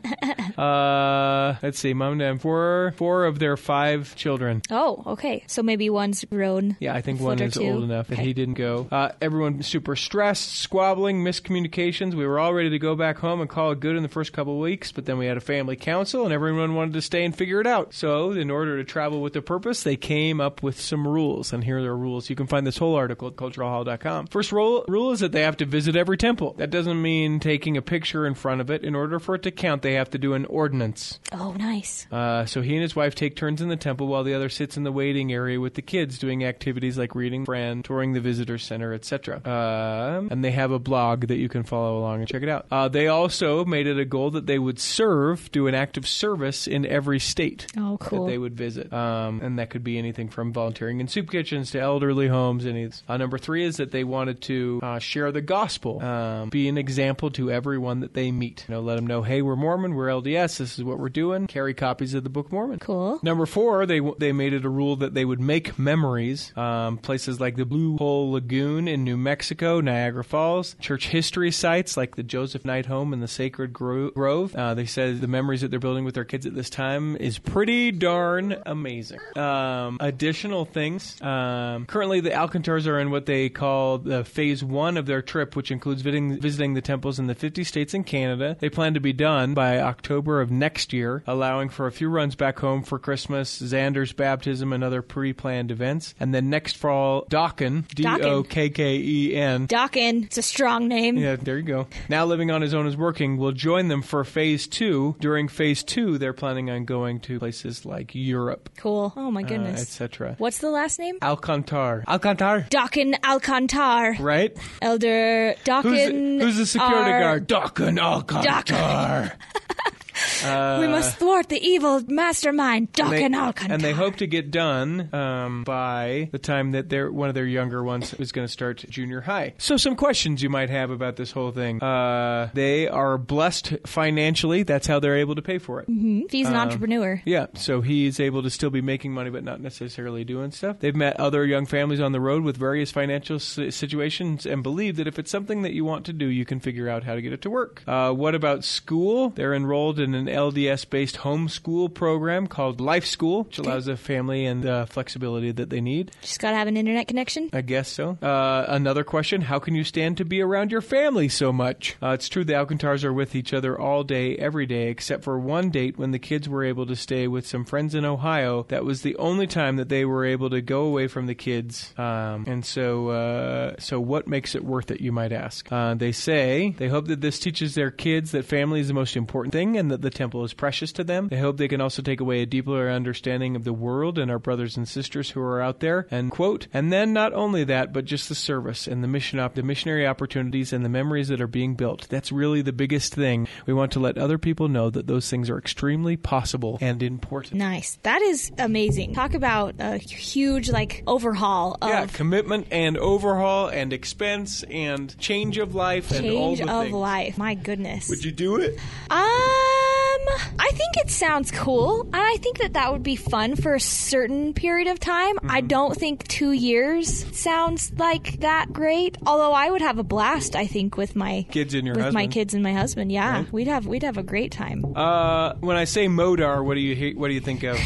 uh, let's see, mom and dad, four, four of their five children. Oh, okay. So maybe one's grown. Yeah, I think a one foot or is two. old enough that Okay. he didn't go. Uh, everyone super stressed, squabbling, miscommunications. We were all ready to go back home and call it good in the first couple of weeks, but then we had a family council and everyone wanted to stay and figure it out. So in order to travel with a purpose, they came up with some rules, and here are the rules. You can find this whole article at cultural hall dot com. First rule, rule is that they have to visit every temple. That doesn't mean taking a picture in front of it. In order for it to count, they have to do an ordinance. Oh, nice. Uh, so he and his wife take turns in the temple while the other sits in the waiting area with the kids, doing activities like reading friend, touring the visitor center, et cetera. Um, and they have a blog that you can follow along and check it out. Uh, they also made it a goal that they would serve, do an act of service in every state Oh, cool. that they would visit. Um, and that could be anything from volunteering in soup kitchens to elderly homes. Any, uh, number three is that they wanted to uh, share the gospel, um, be an example to everyone that they meet. You know, let them know, hey, we're Mormon, we're L D S, this is what we're doing. Carry copies of the Book of Mormon. Cool. Number four, they they made it a rule that they would make memories. Um, places like the Blue Hole Lagoon in New Mexico, Niagara Niagara Falls. Church history sites like the Joseph Knight Home and the Sacred Gro- Grove. Uh, they said the memories that they're building with their kids at this time is pretty darn amazing. Um, additional things. Um, currently, the Alcantars are in what they call the phase one of their trip, which includes visiting, visiting the temples in the fifty states and Canada. They plan to be done by October of next year, allowing for a few runs back home for Christmas, Xander's baptism, and other pre-planned events. And then next fall, Dokken, D O K K E N. Dokken. It's a strong name. Yeah, there you go. Now living on his own is working. Will join them for phase two. During phase two, they're planning on going to places like Europe. Cool. Oh, my Uh, goodness. et cetera. What's the last name? Alcantar. Alcantar. Dokken Alcantar. Right? Elder Dokken. Who's, who's the security Ar- guard? Dokken Alcantar. Uh, we must thwart the evil mastermind, Dokken and they, Alcantar. and they hope to get done um, by the time that they're, one of their younger ones is going to start junior high. So some questions you might have about this whole thing. Uh, they are blessed financially. That's how they're able to pay for it. Mm-hmm. He's an Um, entrepreneur. Yeah, so he's able to still be making money but not necessarily doing stuff. They've met other young families on the road with various financial si- situations and believe that if it's something that you want to do, you can figure out how to get it to work. Uh, what about school? They're enrolled in an L D S-based homeschool program called Life School, which allows the family and uh, flexibility that they need. Just got to have an internet connection. I guess so. Uh, another question, how can you stand to be around your family so much? Uh, it's true the Alcantars are with each other all day, every day, except for one date when the kids were able to stay with some friends in Ohio. That was the only time that they were able to go away from the kids. Um, and so, uh, so what makes it worth it, you might ask? Uh, they say they hope that this teaches their kids that family is the most important thing and that the temple is precious to them. They hope they can also take away a deeper understanding of the world and our brothers and sisters who are out there. And quote, and then not only that, but just the service and the mission op- the missionary opportunities and the memories that are being built. That's really the biggest thing. We want to let other people know that those things are extremely possible and important. Nice. That is amazing. Talk about a huge, like, overhaul of... Yeah, commitment and overhaul and expense and change of life and all Change the of things. life. My goodness. Would you do it? Um, I think it sounds cool. And I think that that would be fun for a certain period of time. Mm-hmm. I don't think two years sounds like that great. Although I would have a blast, I think, with my Kids and your with my husband? kids and my husband. Yeah, Right. we'd have we'd have a great time. Uh, when I say Modar, what do you he- what do you think of?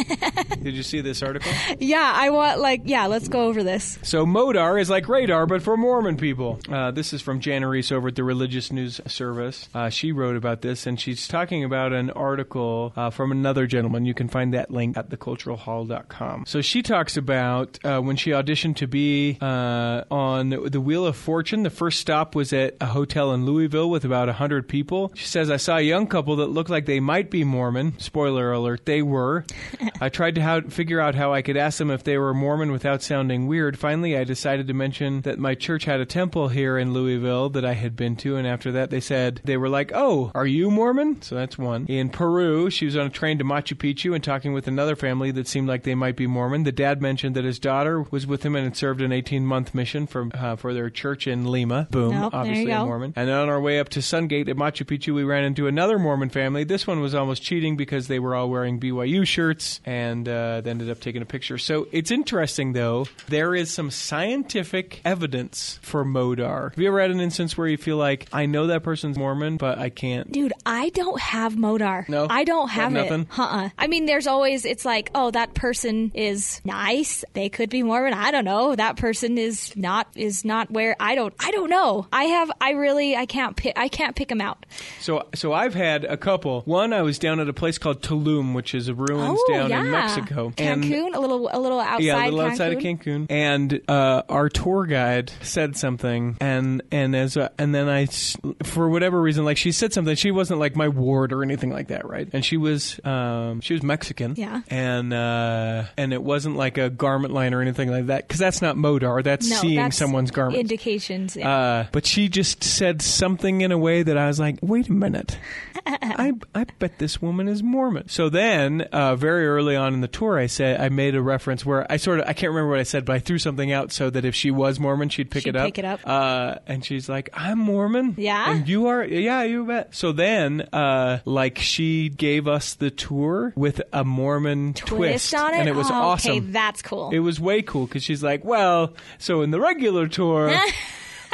Did you see this article? Yeah, I want like yeah. Let's go over this. So Modar is like radar, but for Mormon people. Uh, this is from Jana Reese over at the Religious News Service. Uh, she wrote about this, and she's talking about an article uh, from another gentleman. You can find that link at the cultural hall dot com. So she talks about uh, when she auditioned to be uh, on the Wheel of Fortune. The first stop was at a hotel in Louisville with about one hundred people. She says, I saw a young couple that looked like they might be Mormon. Spoiler alert, they were. I tried to how, figure out how I could ask them if they were Mormon without sounding weird. Finally, I decided to mention that my church had a temple here in Louisville that I had been to, and after that they said, they were like, oh, are you Mormon? So that's one. In Peru, she was on a train to Machu Picchu and talking with another family that seemed like they might be Mormon. The dad mentioned that his daughter was with him and had served an eighteen-month mission for, uh, for their church in Lima. Boom, Nope, there obviously you a go. Mormon. And on our way up to Sungate at Machu Picchu, we ran into another Mormon family. This one was almost cheating because they were all wearing B Y U shirts, and uh, they ended up taking a picture. So it's interesting, though. There is some scientific evidence for Modar. Have you ever had an instance where you feel like, I know that person's Mormon, but I can't? Dude, I don't have Modar. No? I don't Got have nothing? it. Uh-uh. I mean, there's always, it's like, oh, that person is nice. They could be Mormon. I don't know. That person is not, is not where, I don't, I don't know. I have, I really, I can't pick, I can't pick them out. So, so I've had a couple. One, I was down at a place called Tulum, which is a ruins Oh, down yeah. in Mexico. And- Cancun, a little, a little outside yeah, a little Cancun. outside of Cancun. And uh, our tour guide said something, and and as a, and then I, s- for whatever reason, like she said something. She wasn't like my ward or anything like that, right? And she was um, she was Mexican. Yeah. And uh, and it wasn't like a garment line or anything like that, because that's not Modar. That's No, seeing that's someone's garment. indications. Yeah. Uh, but she just said something in a way that I was like, wait a minute. I, I bet this woman is Mormon. So then, uh, very early on in the tour, I said, I made a reference where I sort of, I can't remember what I said, but I threw something out so that if she was Mormon, she'd pick She'd it up. pick it up. Uh, and she's like, I'm Mormon. Yeah? And you are? Yeah, you bet. So then, uh, like she gave us the tour with a Mormon twist. Twist on it? And it was Oh, awesome. Okay, that's cool. It was way cool because she's like, well, so in the regular tour,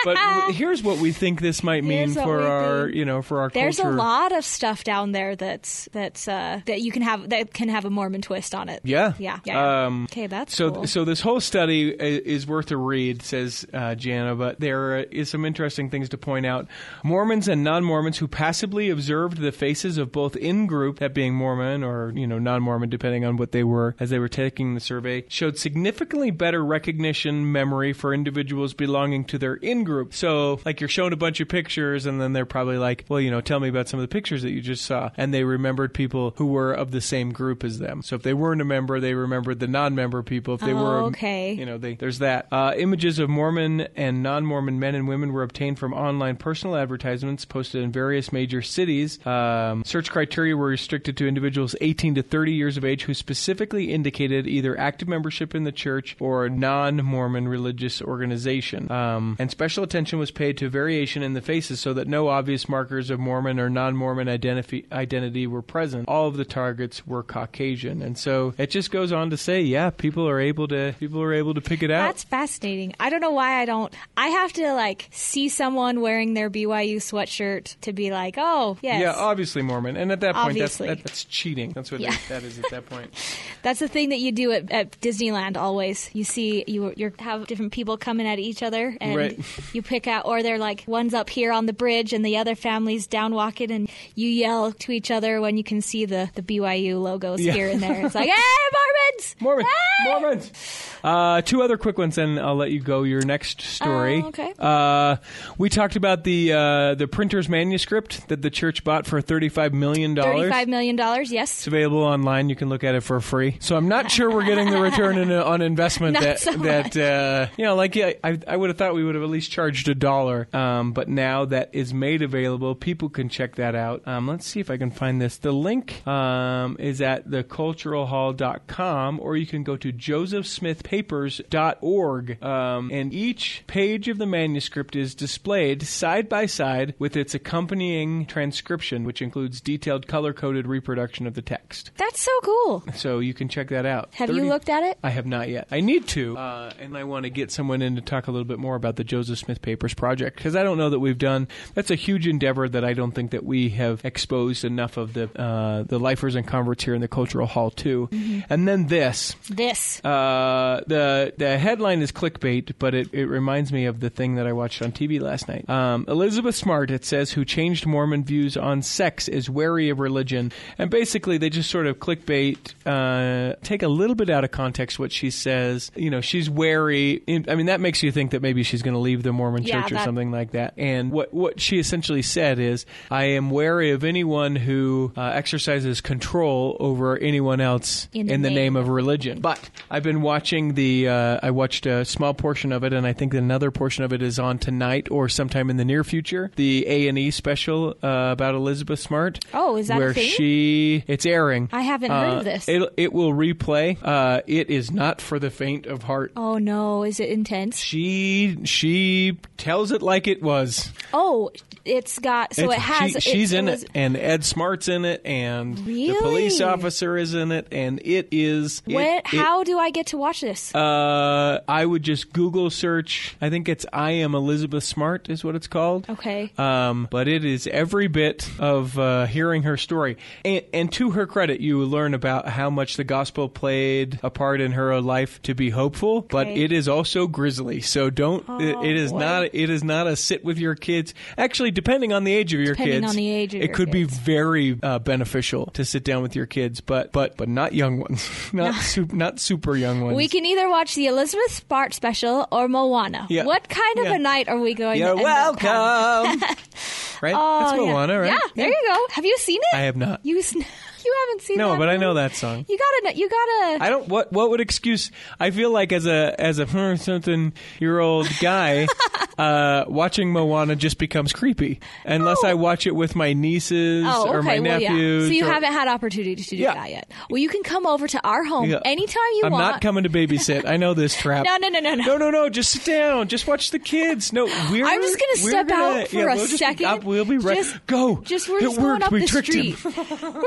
But w- here's what we think this might mean Here's what for we our, think. you know, for our There's culture. a lot of stuff down there that's that's uh, that you can have that can have a Mormon twist on it. Yeah. Yeah. yeah, yeah. Um, okay, that's so, cool. so this whole study i- is worth a read, says uh, Jana. But there is some interesting things to point out. Mormons and non-Mormons who passively observed the faces of both in-group, that being Mormon or you know non-Mormon, depending on what they were, as they were taking the survey, showed significantly better recognition memory for individuals belonging to their in-group. So, like, you're shown a bunch of pictures, and then they're probably like, well, you know, tell me about some of the pictures that you just saw. And they remembered people who were of the same group as them. So if they weren't a member, they remembered the non-member people. If they Oh, were, okay. you know, they, there's that. Uh, images of Mormon and non-Mormon men and women were obtained from online personal advertisements posted in various major cities. Um, search criteria were restricted to individuals eighteen to thirty years of age who specifically indicated either active membership in the church or a non-Mormon religious organization. Um, and special attention was paid to variation in the faces so that no obvious markers of Mormon or non-Mormon identity, identity were present. All of the targets were Caucasian. And so it just goes on to say, yeah, people are able to people are able to pick it out. That's fascinating. I don't know why I don't. I have to like see someone wearing their B Y U sweatshirt to be like, oh, yes. Yeah, obviously Mormon. And at that point, that's, Obviously. that, that's cheating. That's what Yeah. it, that is at that point. That's the thing that you do at, at Disneyland always. You see, you you have different people coming at each other, and Right. you pick out, or they're like, one's up here on the bridge, and the other family's down walking, and you yell to each other when you can see the, the B Y U logos Yeah. here and there. It's like, hey, Mormons! Mormon, Hey! Mormons. Uh, two other quick ones, and I'll let you go. Your next story. Oh, okay. Uh, we talked about the uh, the printer's manuscript that the church bought for thirty-five million dollars. thirty-five million dollars, yes. It's available online. You can look at it for free. So I'm not sure we're getting the return in, on investment Not that so that uh, you know, like yeah, I, I would have thought we would have at least charged a dollar. Um, but now that is made available, people can check that out. Um, let's see if I can find this. The link um, is at the cultural hall dot com, or you can go to joseph smith papers dot org. Um, and each page of the manuscript is displayed side by side with its accompanying transcription, which includes detailed color-coded reproduction of the text. That's so cool. So you can check that out. Have you thirty looked at it? I have not yet. I need to, uh, and I want to get someone in to talk a little bit more about the Joseph Smith Papers project, because I don't know that we've done. That's a huge endeavor that I don't think that we have exposed enough of the uh, the lifers and converts here in the Cultural Hall to. Mm-hmm. And then this. This. Uh, the the headline is clickbait, but it, it reminds me of the thing that I watched on T V last night. Um, Elizabeth Smart, it says, who changed Mormon views on sex, is wary of religion. And basically, they just sort of clickbait, uh, take a little bit out of context what she says. You know, she's wary. I mean, that makes you think that maybe she's going to leave the Mormon Yeah, church or that- something like that. And what, what she essentially said is, I am wary of anyone who uh, exercises control over anyone else In in the the, name name of religion. But I've been watching the, uh, I watched a small portion of it, and I think another portion of it is on tonight or sometime in the near future. The A and E special uh, about Elizabeth Smart. Oh, is that a where thing? she? It's airing. I haven't heard Uh, of this. It, it will replay. Uh, it is not for the faint of heart. Oh, no. Is it intense? She she tells it like it was. Oh, it's got, so It's- it has. she- she's it, in was- it, and Ed Smart's in it, and the police Really? officer is in it, and it is. it- When, it- how do I get to watch this? Uh, I would just Google search. I think it's "I Am Elizabeth Smart" is what it's called. Okay. Um, but it is every bit of uh, hearing her story, and, and to her credit, you will learn about how much the gospel played a part in her life to be hopeful. But Okay. it is also grisly. So don't. it, it is boy. not. It is not a sit with your kids. Actually, depending on the age of your Depending kids, on the age of it your could kids. be very uh, beneficial to sit down with your kids. But but but not young ones. not su- not super young ones. We can either watch the Elizabeth Smart special or Moana. Yeah. What kind of Yeah. a night are we going You're to end up having? welcome. Right? Oh, That's yeah. Moana, right? Yeah, there you go. Have you seen it? I have not. You, s- you haven't seen No, that but I know movie? that song. You gotta, know- you gotta. I don't. What what would excuse? I feel like as a as a something year old guy, uh, watching Moana just becomes creepy unless Oh. I watch it with my nieces Oh, or my okay. Well, yeah. nephews. So you or- haven't had opportunity to do Yeah. that yet. Well, you can come over to our home Yeah. anytime you I'm want. not coming to babysit. I know this trap. No, no, no, no, no. No, no, no. Just sit down. Just watch the kids. No, we're. I'm just gonna we're step gonna- out for yeah, a we'll just be- second. uh, we'll be right. Just- Go. Just we're It just going worked. up we the tricked street. him. we're just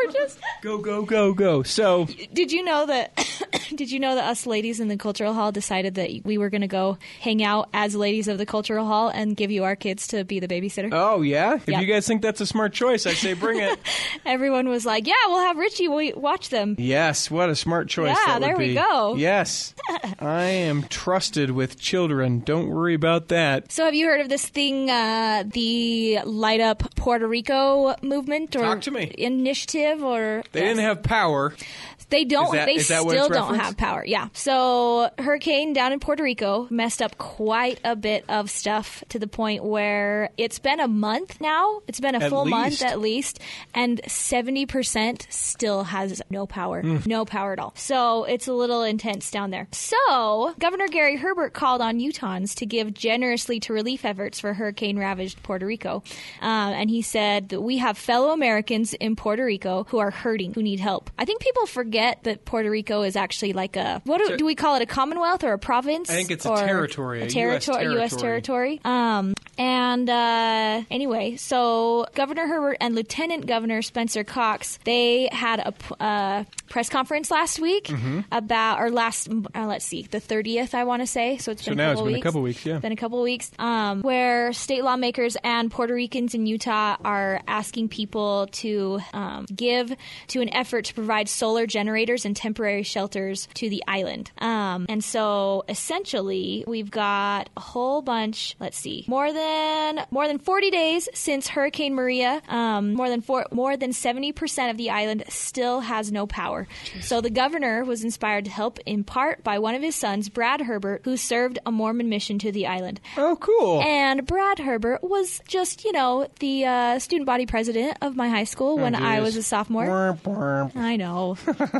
Go, go, go, go. So, Did you know that? Did you know that us ladies in the cultural hall decided that we were going to go hang out as ladies of the cultural hall and give you our kids to be the babysitter? oh, yeah? If Yep. you guys think that's a smart choice, I say bring it. Everyone was like, "Yeah, we'll have Richie wa- watch them." Yes, what a smart choice Yeah, that would there we be. go. Yes. I am trusted with children. Don't worry about that. So, have you heard of this thing, uh, the Light Up Puerto Rico movement or Talk to me. initiative? Or They Yes. didn't have power. They don't. Is that- they is that what still it's don't referenced? have power. Yeah. So hurricane down in Puerto Rico messed up quite a bit of stuff to the point where it's been a month now. It's been a At full least. month at least, and seventy percent still has no power. Mm. No power at all. So it's a little intense down there. So Governor Gary Herbert called on Utahns to give generously to relief efforts for hurricane-ravaged Puerto Rico, um, and he said that we have fellow Americans in Puerto Rico who are hurting, who need help. I think people forget that Puerto Rico is actually like a what do, So- do we call it? A commonwealth or a province? I think it's a Or territory, a a, U S territory, U S territory. Um, and uh, anyway, so Governor Herbert and Lieutenant Governor Spencer Cox, they had a p- uh, press conference last week Mm-hmm. about, or last, uh, let's see, the thirtieth, I want to say. So it's So been now a it's couple been a weeks. couple weeks, yeah. Been a couple weeks, um, where state lawmakers and Puerto Ricans in Utah are asking people to um, give to an effort to provide solar generators and temporary shelters to the island. Um, and so essentially, we've got a whole bunch. Let's see, more than more than forty days since Hurricane Maria. Um, more than four, more than seventy percent of the island still has no power. So the governor was inspired to help in part by one of his sons, Brad Herbert, who served a Mormon mission to the island. Oh, cool. And Brad Herbert was just, you know, the uh, student body president of my high school when I geez. was a sophomore. Womp, womp. I know.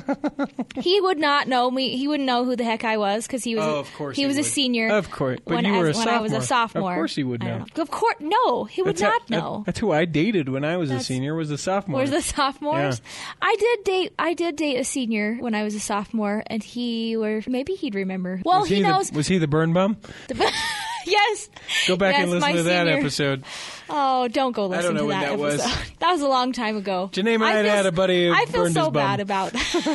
He would not know me. He wouldn't know who the heck I was because he was. Oh, a, of course he he was a would. senior. Of course. But when, you were as- a when I was a sophomore. sophomore. Of course he would I don't know. Of course, no, he would That's not how, know. that- that's who I dated when I was a That's- senior, was a sophomore. Was the sophomores? I did date. I did date a senior when I was a sophomore, and he were maybe he'd remember. Well, was he, he knows. The, was he the burn bum? Yes. Go back Yes, and listen my to that senior. episode. Oh, don't go listen don't know to when that, that was. episode. That was a long time ago. Janae and I had feel- had a buddy who I feel burned so his bum. bad about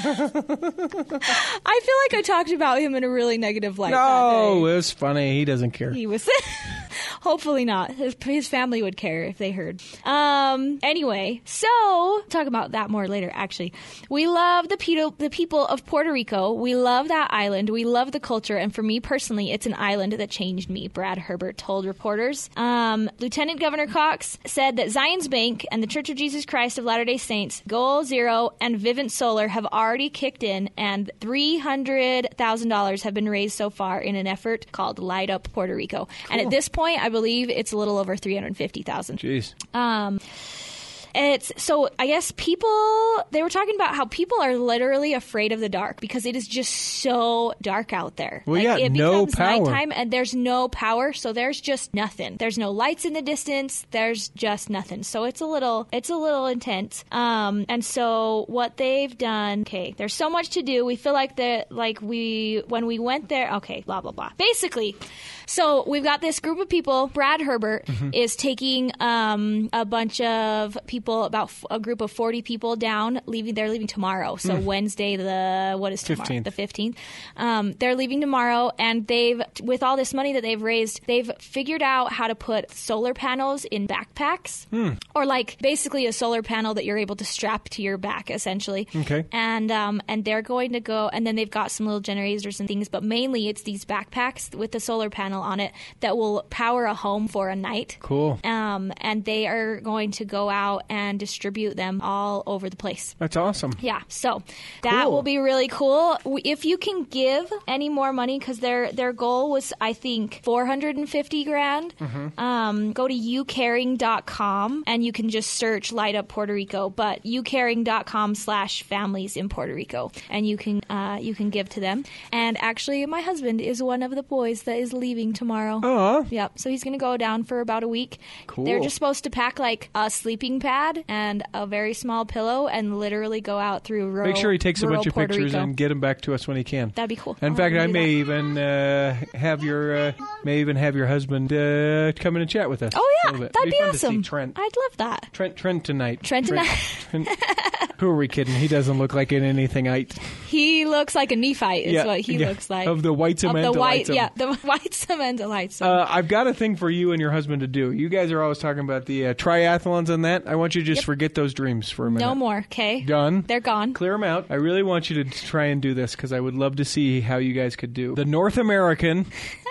that. I feel like I talked about him in a really negative light. No, that it day. was funny. He doesn't care. He was. Hopefully not. His, his family would care if they heard. Um. Anyway, so talk about that more later. Actually, we love the people, the people of Puerto Rico. We love that island. We love the culture, and for me personally, it's an island that changed me. Brad Herbert told reporters. Um, Lieutenant Governor Cox said that Zions Bank and the Church of Jesus Christ of Latter-day Saints, Goal Zero, and Vivint Solar have already kicked in, and three hundred thousand dollars have been raised so far in an effort called Light Up Puerto Rico. And at this point, I believe it's a little over three hundred fifty thousand. Jeez. Um, it's so I guess people they were talking about how people are literally afraid of the dark because it is just so dark out there. Well, like, yeah, it no becomes power. nighttime and there's no power, so there's just nothing. There's no lights in the distance. There's just nothing. So it's a little it's a little intense. Um, and so what they've done. Okay, there's so much to do. We feel like that like we when we went there. Okay, blah blah blah. Basically. So we've got this group of people. Brad Herbert Mm-hmm. is taking um, a bunch of people, about f- a group of forty people down. Leaving, they're leaving tomorrow. So Wednesday, the what is tomorrow? fifteenth. The fifteenth. Um, they're leaving tomorrow, and they've, with all this money that they've raised, they've figured out how to put solar panels in backpacks, or like basically a solar panel that you're able to strap to your back, essentially. Okay. And um, and they're going to go, and then they've got some little generators and things, but mainly it's these backpacks with the solar panel on it that will power a home for a night. Cool. Um, and they are going to go out and distribute them all over the place. That's awesome. Yeah, so that Cool. will be really cool. We- If you can give any more money, because their their goal was, I think, four hundred fifty grand. Mm-hmm. Um, go to you caring dot com and you can just search Light Up Puerto Rico, but you caring dot com slash families in Puerto Rico, and you can uh, you can give to them. And actually, my husband is one of the boys that is leaving tomorrow. Aw. Yep. So he's going to go down for about a week. Cool. They're just supposed to pack like a sleeping pad and a very small pillow and literally go out through rural Make sure he takes a rural bunch of Puerto pictures Rico. and get them back to us when he can. That'd be cool. In I'll fact, have I him do may that. even uh, have your uh, may even have your husband uh, come in and chat with us. Oh a yeah, little bit. that'd It'd be fun to see awesome. Trent. I'd love that. Trent, Trent tonight. Trent tonight. Trent, Who are we kidding? He doesn't look like an anythingite. He looks like a Nephite is Yeah, what he yeah. looks like. Of the white Of the white, cementalites. yeah, the white cementalites. Uh, I've got a thing for you and your husband to do. You guys are always talking about the uh, triathlons and that. I want you to just Yep. forget those dreams for a minute. no more, okay? Done. They're gone. Clear them out. I really want you to try and do this because I would love to see how you guys could do. The North American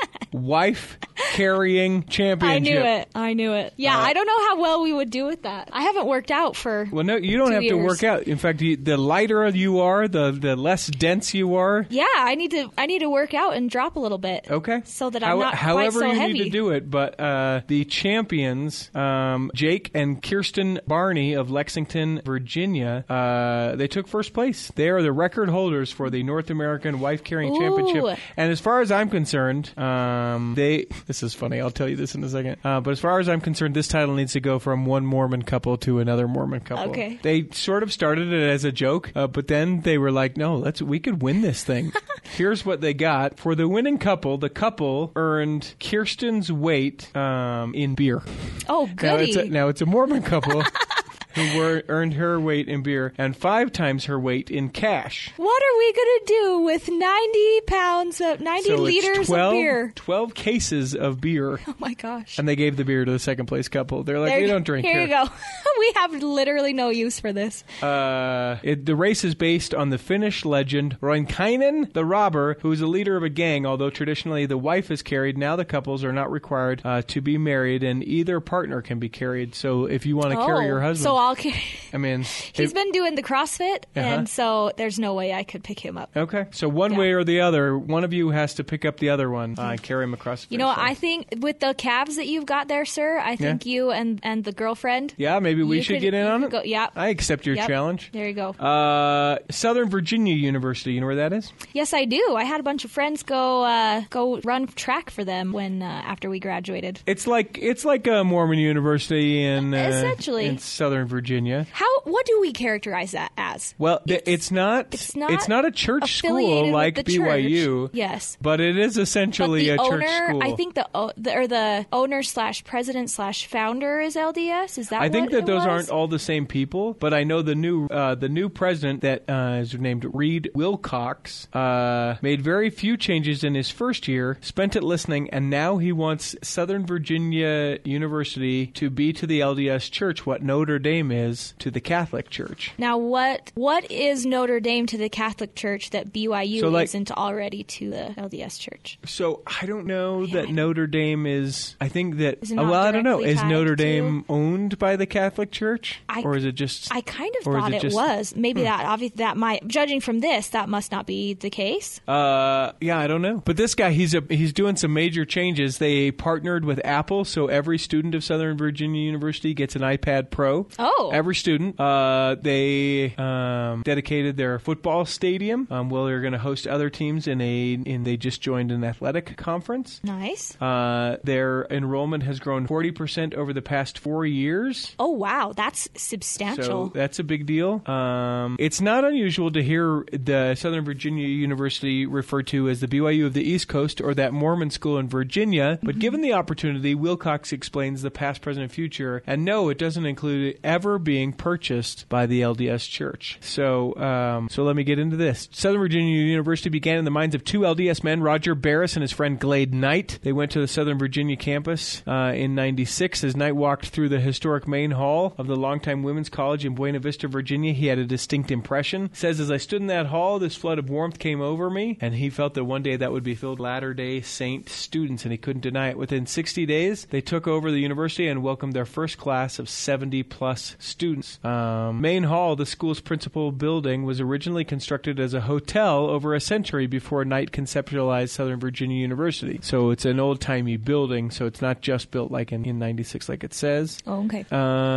Wife Carrying Championship. I knew it. I knew it. Yeah, Uh, I don't know how well we would do with that. I haven't worked out for. Well, no, you don't two have to years. work out. In fact, you, the lighter you are, the the less dense you are. Yeah, I need to. I need to work out and drop a little bit. Okay. So that I'm How- not however quite so you heavy. need to do it, but uh, the champions, um, Jake and Kirsten Barney of Lexington, Virginia, uh, they took first place. They are the record holders for the North American Wife Carrying Ooh. Championship. And as far as I'm concerned, um, they. This is funny. I'll tell you this in a second. Uh, but as far as I'm concerned, this title needs to go from one Mormon couple to another Mormon couple. Okay. They sort of started it as a joke, uh, but then they were like, "No, let's. We could win this thing." Here's what they got for the winning couple. The couple earned Kirsten's weight um, in beer. Oh, Now it's, goody. a, now it's a Mormon couple who were, earned her weight in beer and five times her weight in cash. What are we gonna do with ninety pounds of ninety So it's liters twelve, of beer? twelve cases of beer. Oh my gosh! And they gave the beer to the second place couple. They're like, There we you- don't drink Here here. you go. We have literally no use for this. Uh, it, the race is based on the Finnish legend Roinkainen the robber, who is a leader of a gang. Although traditionally the wife is carried, now the couples are not required uh, to be married, and either partner can be carried. So if you want to oh, carry your husband, so I'll carry. I mean, He's if- been doing the CrossFit, Uh-huh. and so there's no way I could pick him up. okay. So one Yeah. way or the other, one of you has to pick up the other one uh, and carry him across. The You know, finish line. I think with the calves that you've got there, sir, I think you and, and the girlfriend. Yeah, maybe we you should could- get in you on could it. Go, yeah. I accept your Yep. challenge. There you go. Uh, Southern Virginia University. You know where that is? Yes, I do. I had a bunch of friends go uh, go run track for them when uh, after we graduated. It's like it's like a Mormon university in uh, Essentially. in Southern Virginia. How? What do we characterize that as? Well, th- it's not. it's not a church school affiliated with like the B Y U. church. Yes. But it is But essentially the a owner, church school. I think the, o- the or the owner slash president slash founder is L D S. Is that? I think what that it those was? aren't all the same people, but I know the new uh, the new president that uh, is named Reed Wilcox uh, made very few changes in his first year, spent it listening, and now he wants Southern Virginia University to be to the L D S Church what Notre Dame is to the Catholic Church. Now, what what is Notre Dame to the Catholic Church that B Y U So, like- isn't already to the L D S Church? So I don't know that Notre Dame is. I think that. Is it uh, not well, I don't know. directly Is tied Notre to- Dame owned by the Catholic Church, I- or is it just? I kind of or is thought it it, just- was. Maybe Hmm. that obviously that might. Judging from this, that must not be the case. Uh, yeah, I don't know. But this guy, he's a, he's doing some major changes. They partnered with Apple, so every student of Southern Virginia University gets an iPad Pro. Oh. Every student. Uh, they um, dedicated their football stadium. Um, well, they're going to host other teams in a. In they just joined an athletic conference. Nice. Uh, their enrollment has grown forty percent over the past four years. Oh wow, that's So substantial. that's a big deal. Um, it's not unusual to hear the Southern Virginia University referred to as the B Y U of the East Coast or that Mormon school in Virginia. But given the opportunity, Wilcox explains the past, present, and future. And no, it doesn't include ever being purchased by the L D S Church. So, um, so let me get into this. Southern Virginia University began in the minds of two L D S men, Roger Barris and his friend Glade Knight. They went to the Southern Virginia campus uh, in ninety-six. As Knight walked through the historic main hall of the longtime women's college in Buena Vista, Virginia, he had a distinct impression. Says, as I stood in that hall, this flood of warmth came over me, and he felt that one day that would be filled with Latter-day Saint students, and he couldn't deny it. Within sixty days, they took over the university and welcomed their first class of seventy plus students. Um, main hall, the school's principal building, was originally constructed as a hotel over a century before Knight conceptualized Southern Virginia University. So it's an old-timey building, so it's not just built like in, in ninety-six like it says. Oh, okay.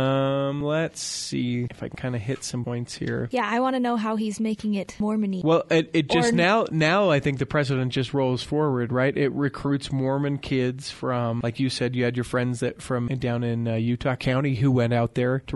Um, let's see if I can kind of hit some points here. Yeah, I want to know how he's making it Mormon-y. Well, it, it just Or- now now I think the president just rolls forward, right? It recruits Mormon kids from, like you said, you had your friends that from down in uh, Utah County who went out there to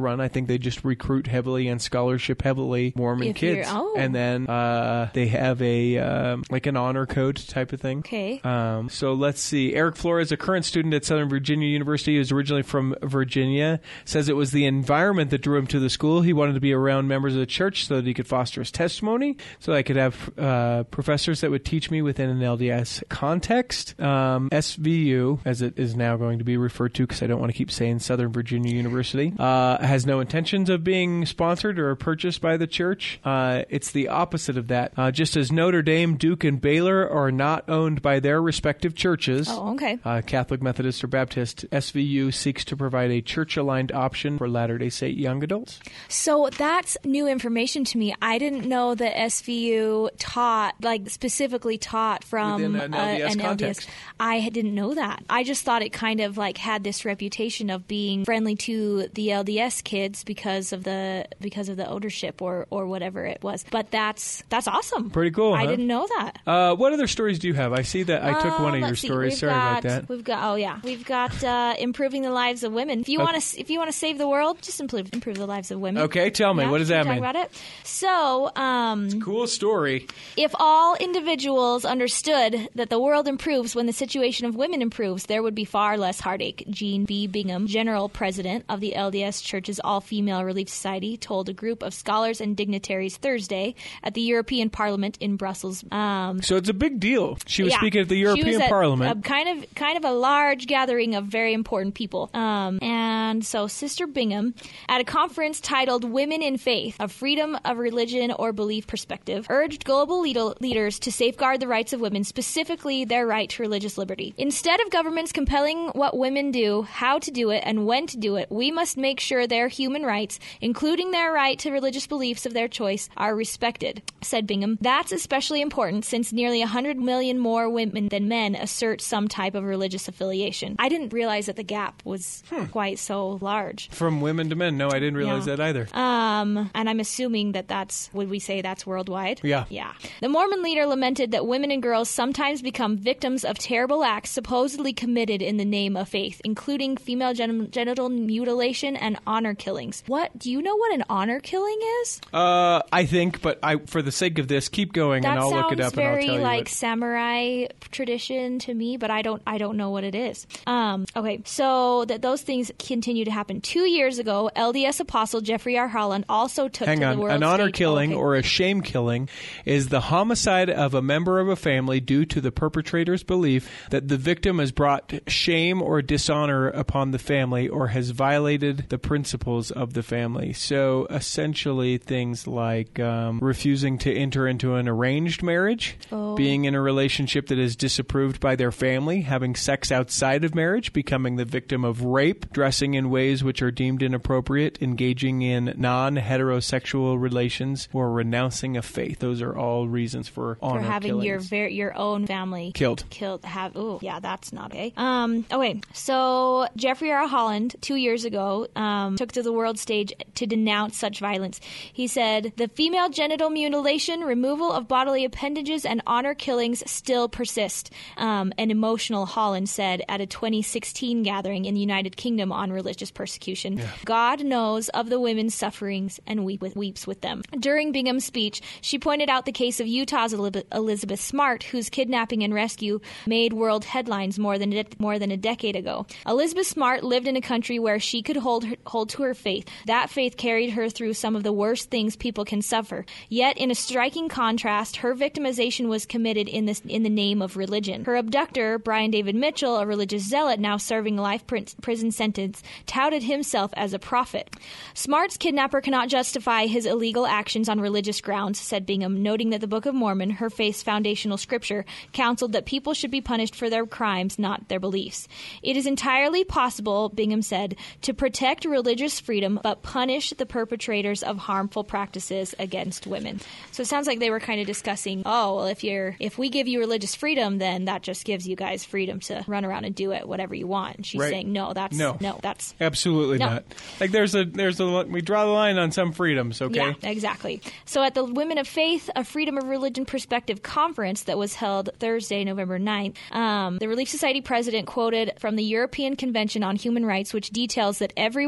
run. I think they just recruit heavily and scholarship heavily Mormon If you're- kids. oh. And then uh, they have a um, like an honor code type of thing. Okay. Um, so let's see. Eric Flores, a current student at Southern Virginia University, who's originally from Virginia, says it was the environment that drew him to the school. He wanted to be around members of the church so that he could foster his testimony, so I could have uh, professors that would teach me within an L D S context. Um, S V U, as it is now going to be referred to, because I don't want to keep saying Southern Virginia University, uh, has no intentions of being sponsored or purchased by the church. Uh, it's the opposite of that. Uh, just as Notre Dame, Duke, and Baylor are not owned by their respective churches, Oh, okay. uh, Catholic, Methodist, or Baptist, S V U seeks to provide a church-aligned option for Latter-day Saint young adults. So that's new information to me. I didn't know that S V U taught, like specifically taught from Within an L D S uh, an context. L D S. I didn't know that. I just thought it kind of like had this reputation of being friendly to the L D S kids because of the because of the ownership or or whatever it was. But that's that's awesome. Pretty cool, I huh? didn't know that. Uh, what other stories do you have? I see that I took Uh, one of your let's see. stories. We've Sorry got, about that. We've got oh yeah, we've got uh, improving the lives of women. If you Okay. want to if you want to save the world, just improve improve the lives of women. Okay, tell me. Yeah, What does can we that talk mean? About it? So, um, Cool story. if all individuals understood that the world improves when the situation of women improves, there would be far less heartache. Jean B. Bingham, General President of the L D S Church's All-Female Relief Society, told a group of scholars and dignitaries Thursday at the European Parliament in Brussels. Um, So it's a big deal. She was yeah. speaking at the She European was at Parliament. A kind of, kind of a large gathering of very important people. Um, and so, Sister Bingham, at a conference titled "Women in Faith: A Freedom of Religion or Belief Perspective," urged global lead- leaders to safeguard the rights of women, specifically their right to religious liberty. Instead of governments compelling what women do, how to do it, and when to do it, we must make sure their human rights, including their right to religious beliefs of their choice, are respected, said Bingham. That's especially important since nearly one hundred million more women than men assert some type of religious affiliation. I didn't realize that the gap was quite so large. From women to men. No, I didn't realize Yeah. that either. Um, and I'm assuming that that's, would we say that's worldwide? Yeah. Yeah. The Mormon leader lamented that women and girls sometimes become victims of terrible acts supposedly committed in the name of faith, including female gen- genital mutilation and honor killings. What, do you know what an honor killing is? Uh, I think, but I, for the sake of this, keep going, That and I'll sounds look it up and I'll very tell you like what. samurai tradition to me, but I don't I don't know what it is. Um, okay, so that those things continue to happen. Two years ago, L D S apostle Jeffrey R. Holland also took Hang to on. the world An honor stage. killing Okay. or a shame killing is the homicide of a member of a family due to the perpetrator's belief that the victim has brought shame or dishonor upon the family or has violated the principles of the family. So essentially things like um, refusing to enter into an arranged marriage, Oh. being in a relationship that is disapproved by their family, having sex outside of marriage, becoming the victim of rape, dressing in ways which are deemed inappropriate, engaging in non-heterosexual relations, or renouncing a faith. Those are all reasons for for honor having killings. your ver- your own family Killed. Killed. Have ooh, yeah, that's not okay. Um, okay, so Jeffrey R. Holland two years ago um, took to the world stage to denounce such violence. He said the female genital mutilation, removal of bodily appendages, and honor killings still persist. Um, an emotional Holland said at a twenty sixteen gathering in the United Kingdom on religious persecution. God knows of the women's sufferings and weep with, weeps with them. During Bingham's speech, she pointed out the case of Utah's Elib- Elizabeth Smart, whose kidnapping and rescue made world headlines more than a, more than a decade ago. Elizabeth Smart lived in a country where she could hold her, hold to her faith. That faith carried her through some of the worst things people can suffer. Yet, in a striking contrast, her victimization was committed in this in the name of religion. Her abductor, Brian David Mitchell, a religious zealot now serving a life pr- prison sentence, touted himself as a prophet. Smart's kidnapper cannot justify his illegal actions on religious grounds, said Bingham, noting that the Book of Mormon, her faith's foundational scripture, counseled that people should be punished for their crimes, not their beliefs. It is entirely possible, Bingham said, to protect religious freedom but punish the perpetrators of harmful practices against women. So it sounds like they were kind of discussing, oh, well, if you're if we give you religious freedom, then that just gives you guys freedom to run around and do it whatever you want. And she's Right. saying, no, that's No. no, that's Absolutely No. not. Like there's a there's a we draw the line on some freedoms, okay? Yeah, exactly. So at the Women of Faith, a Freedom of Religion Perspective conference that was held Thursday, November ninth, um, the Relief Society president quoted from the European Convention on Human Rights, which details that everyone should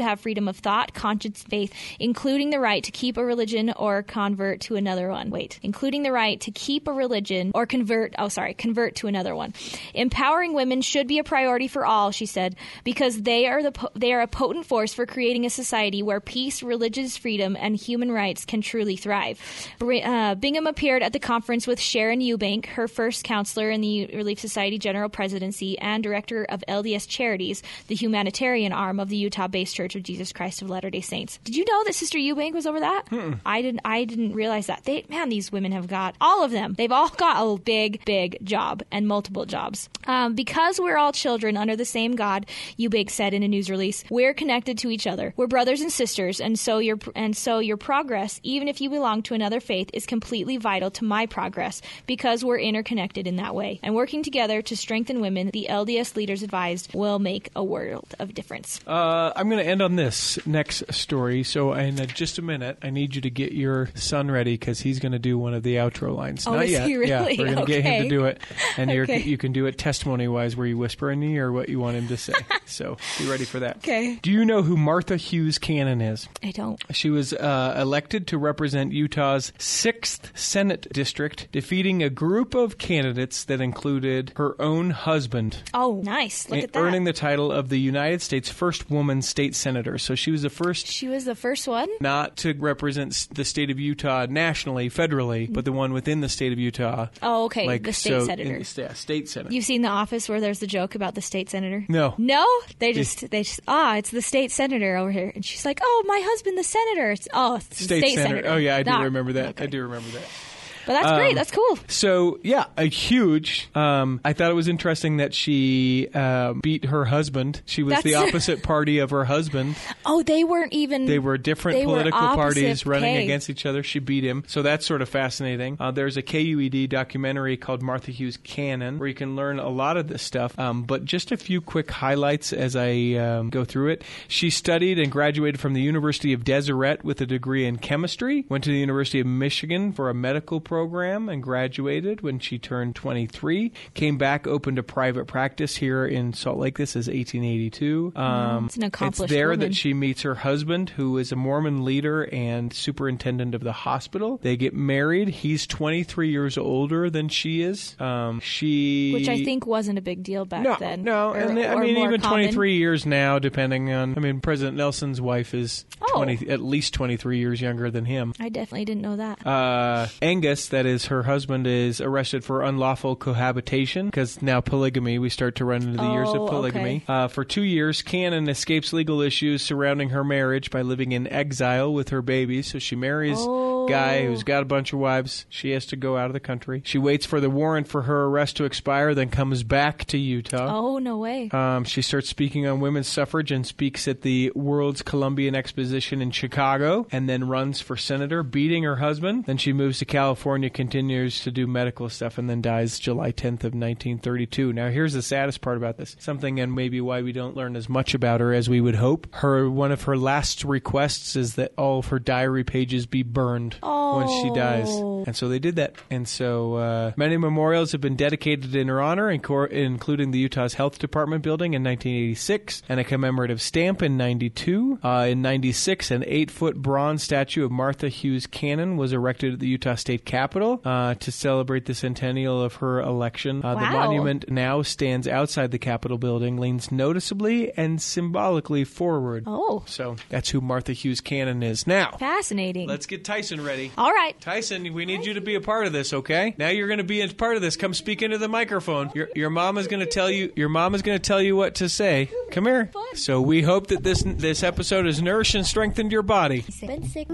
have freedom of thought, conscience, faith, including the right to keep a religion or convert to another one. Wait, including the right to keep a religion or convert, oh, sorry, convert to another one. Empowering women should be a priority for all, she said, because they are the po- they are a potent force for creating a society where peace, religious freedom, and human rights can truly thrive. Br- uh, Bingham appeared at the conference with Sharon Eubank, her first counselor in the Relief Society General Presidency and director of L D S Charities, the humanitarian arm of the Utah-based Church of Jesus Christ of Latter-day Saints. Did you know that Sister Eubank was over that? Mm-mm. I didn't. I didn't realize that. They, man, these women have got all of them. They've all got a big, big job and multiple jobs. Um, because we're all children under the same God, Eubank said in a news release, we're connected to each other. We're brothers and sisters, and so your and so your progress, even if you belong to another faith, is completely vital to my progress because we're interconnected in that way. And working together to strengthen women, the L D S leaders advised, will make a world of difference. Uh, I'm going to end on this next story. So in uh, just a minute, I need you to get your son ready because he's going to do one of the outro lines. Oh, Not is yet. he really? Yeah, we're going to Okay. get him to do it, and you're, Okay. you can do it testimony-wise, where you whisper in the ear what you want him to say. So be ready for that. Okay. Do you know who Martha Hughes Cannon is? I don't. She was uh, elected to represent Utah's sixth Senate district, defeating a group of candidates that included her own husband. Oh, nice. Look at that. Earning the title of the United States' first woman state senator. So she was the first She was the first one? not to represent s- the state of Utah nationally, federally, but the one within the state of Utah. Oh, okay. Like, the state so senator. in the sta- state senate. You've seen The Office where there's the joke about the state senator? No. No? They just, they just, ah, it's the state senator over here. And she's like, oh, my husband, the senator. It's, oh, it's the State, state senator. senator. Oh, yeah, I do Not- remember that. okay. I do remember that. But that's Um, great. That's cool. So, yeah, a huge. Um, I thought it was interesting that she uh, beat her husband. She was the That's- opposite party of her husband. Oh, they weren't even. They were different They were political parties opposite running pay. against each other. She beat him. So that's sort of fascinating. Uh, there's a K U E D documentary called Martha Hughes Cannon where you can learn a lot of this stuff. Um, but just a few quick highlights as I um, go through it. She studied and graduated from the University of Deseret with a degree in chemistry, went to the University of Michigan for a medical program, and graduated when she turned twenty-three. Came back, opened a private practice here in Salt Lake. This is eighteen eighty-two. Um, it's an accomplished It's there woman. that she meets her husband, who is a Mormon leader and superintendent of the hospital. They get married. He's twenty-three years older than she is. Um, she, Which I think wasn't a big deal back no, then. no, Or- and I or mean more even common. twenty-three years now, depending on. I mean, President Nelson's wife is Oh. twenty, at least twenty-three years younger than him. I definitely didn't know that. Uh, Angus, that is her husband, is arrested for unlawful cohabitation because now polygamy. We start to run into the years Oh, of polygamy. okay. Uh, for two years, Cannon escapes legal issues surrounding her marriage by living in exile with her babies. So she marries Oh. a guy who's got a bunch of wives. She has to go out of the country. She waits for the warrant for her arrest to expire, then comes back to Utah. Oh, no way. Um, she starts speaking on women's suffrage and speaks at the World's Columbian Exposition in Chicago, and then runs for senator, beating her husband. Then she moves to California, continues to do medical stuff, and then dies July tenth of nineteen thirty-two. Now, here's the saddest part about this. Something, and maybe why we don't learn as much about her as we would hope. Her one of her last requests is that all of her diary pages be burned once she dies. Oh. And so they did that. And so uh, many memorials have been dedicated in her honor, incor- including the Utah's Health Department building in nineteen eighty-six, and a commemorative stamp in ninety-two. Uh, in ninety-six, an eight-foot bronze statue of Martha Hughes Cannon was erected at the Utah State Capitol uh, to celebrate the centennial of her election. Uh, The Wow. monument now stands outside the Capitol building, leans noticeably and symbolically forward. Oh. So that's who Martha Hughes Cannon is. Now, Fascinating. let's get Tyson ready. All right. Tyson, we need you to be a part of this, okay? Now you're going to be a part of this. Come speak into the microphone. Your your mom is going to tell you. Your mom is going to tell you what to say. Come here. So we hope that this this episode has nourished and strengthened your body. Been sick.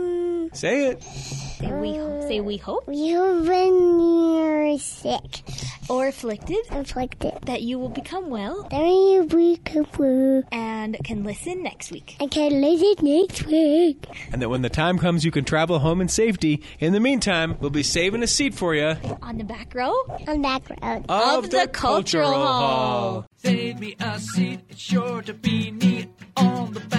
Say it. Say we, say we hope You've been you're sick. or afflicted Afflicted. that you will become well Then you become well. and can listen next week. I can listen next week. And that when the time comes, you can travel home in safety. In the meantime, we'll be saving a seat for you On the back row On back road. of the Cultural Hall. Save me a seat, it's sure to be neat on the back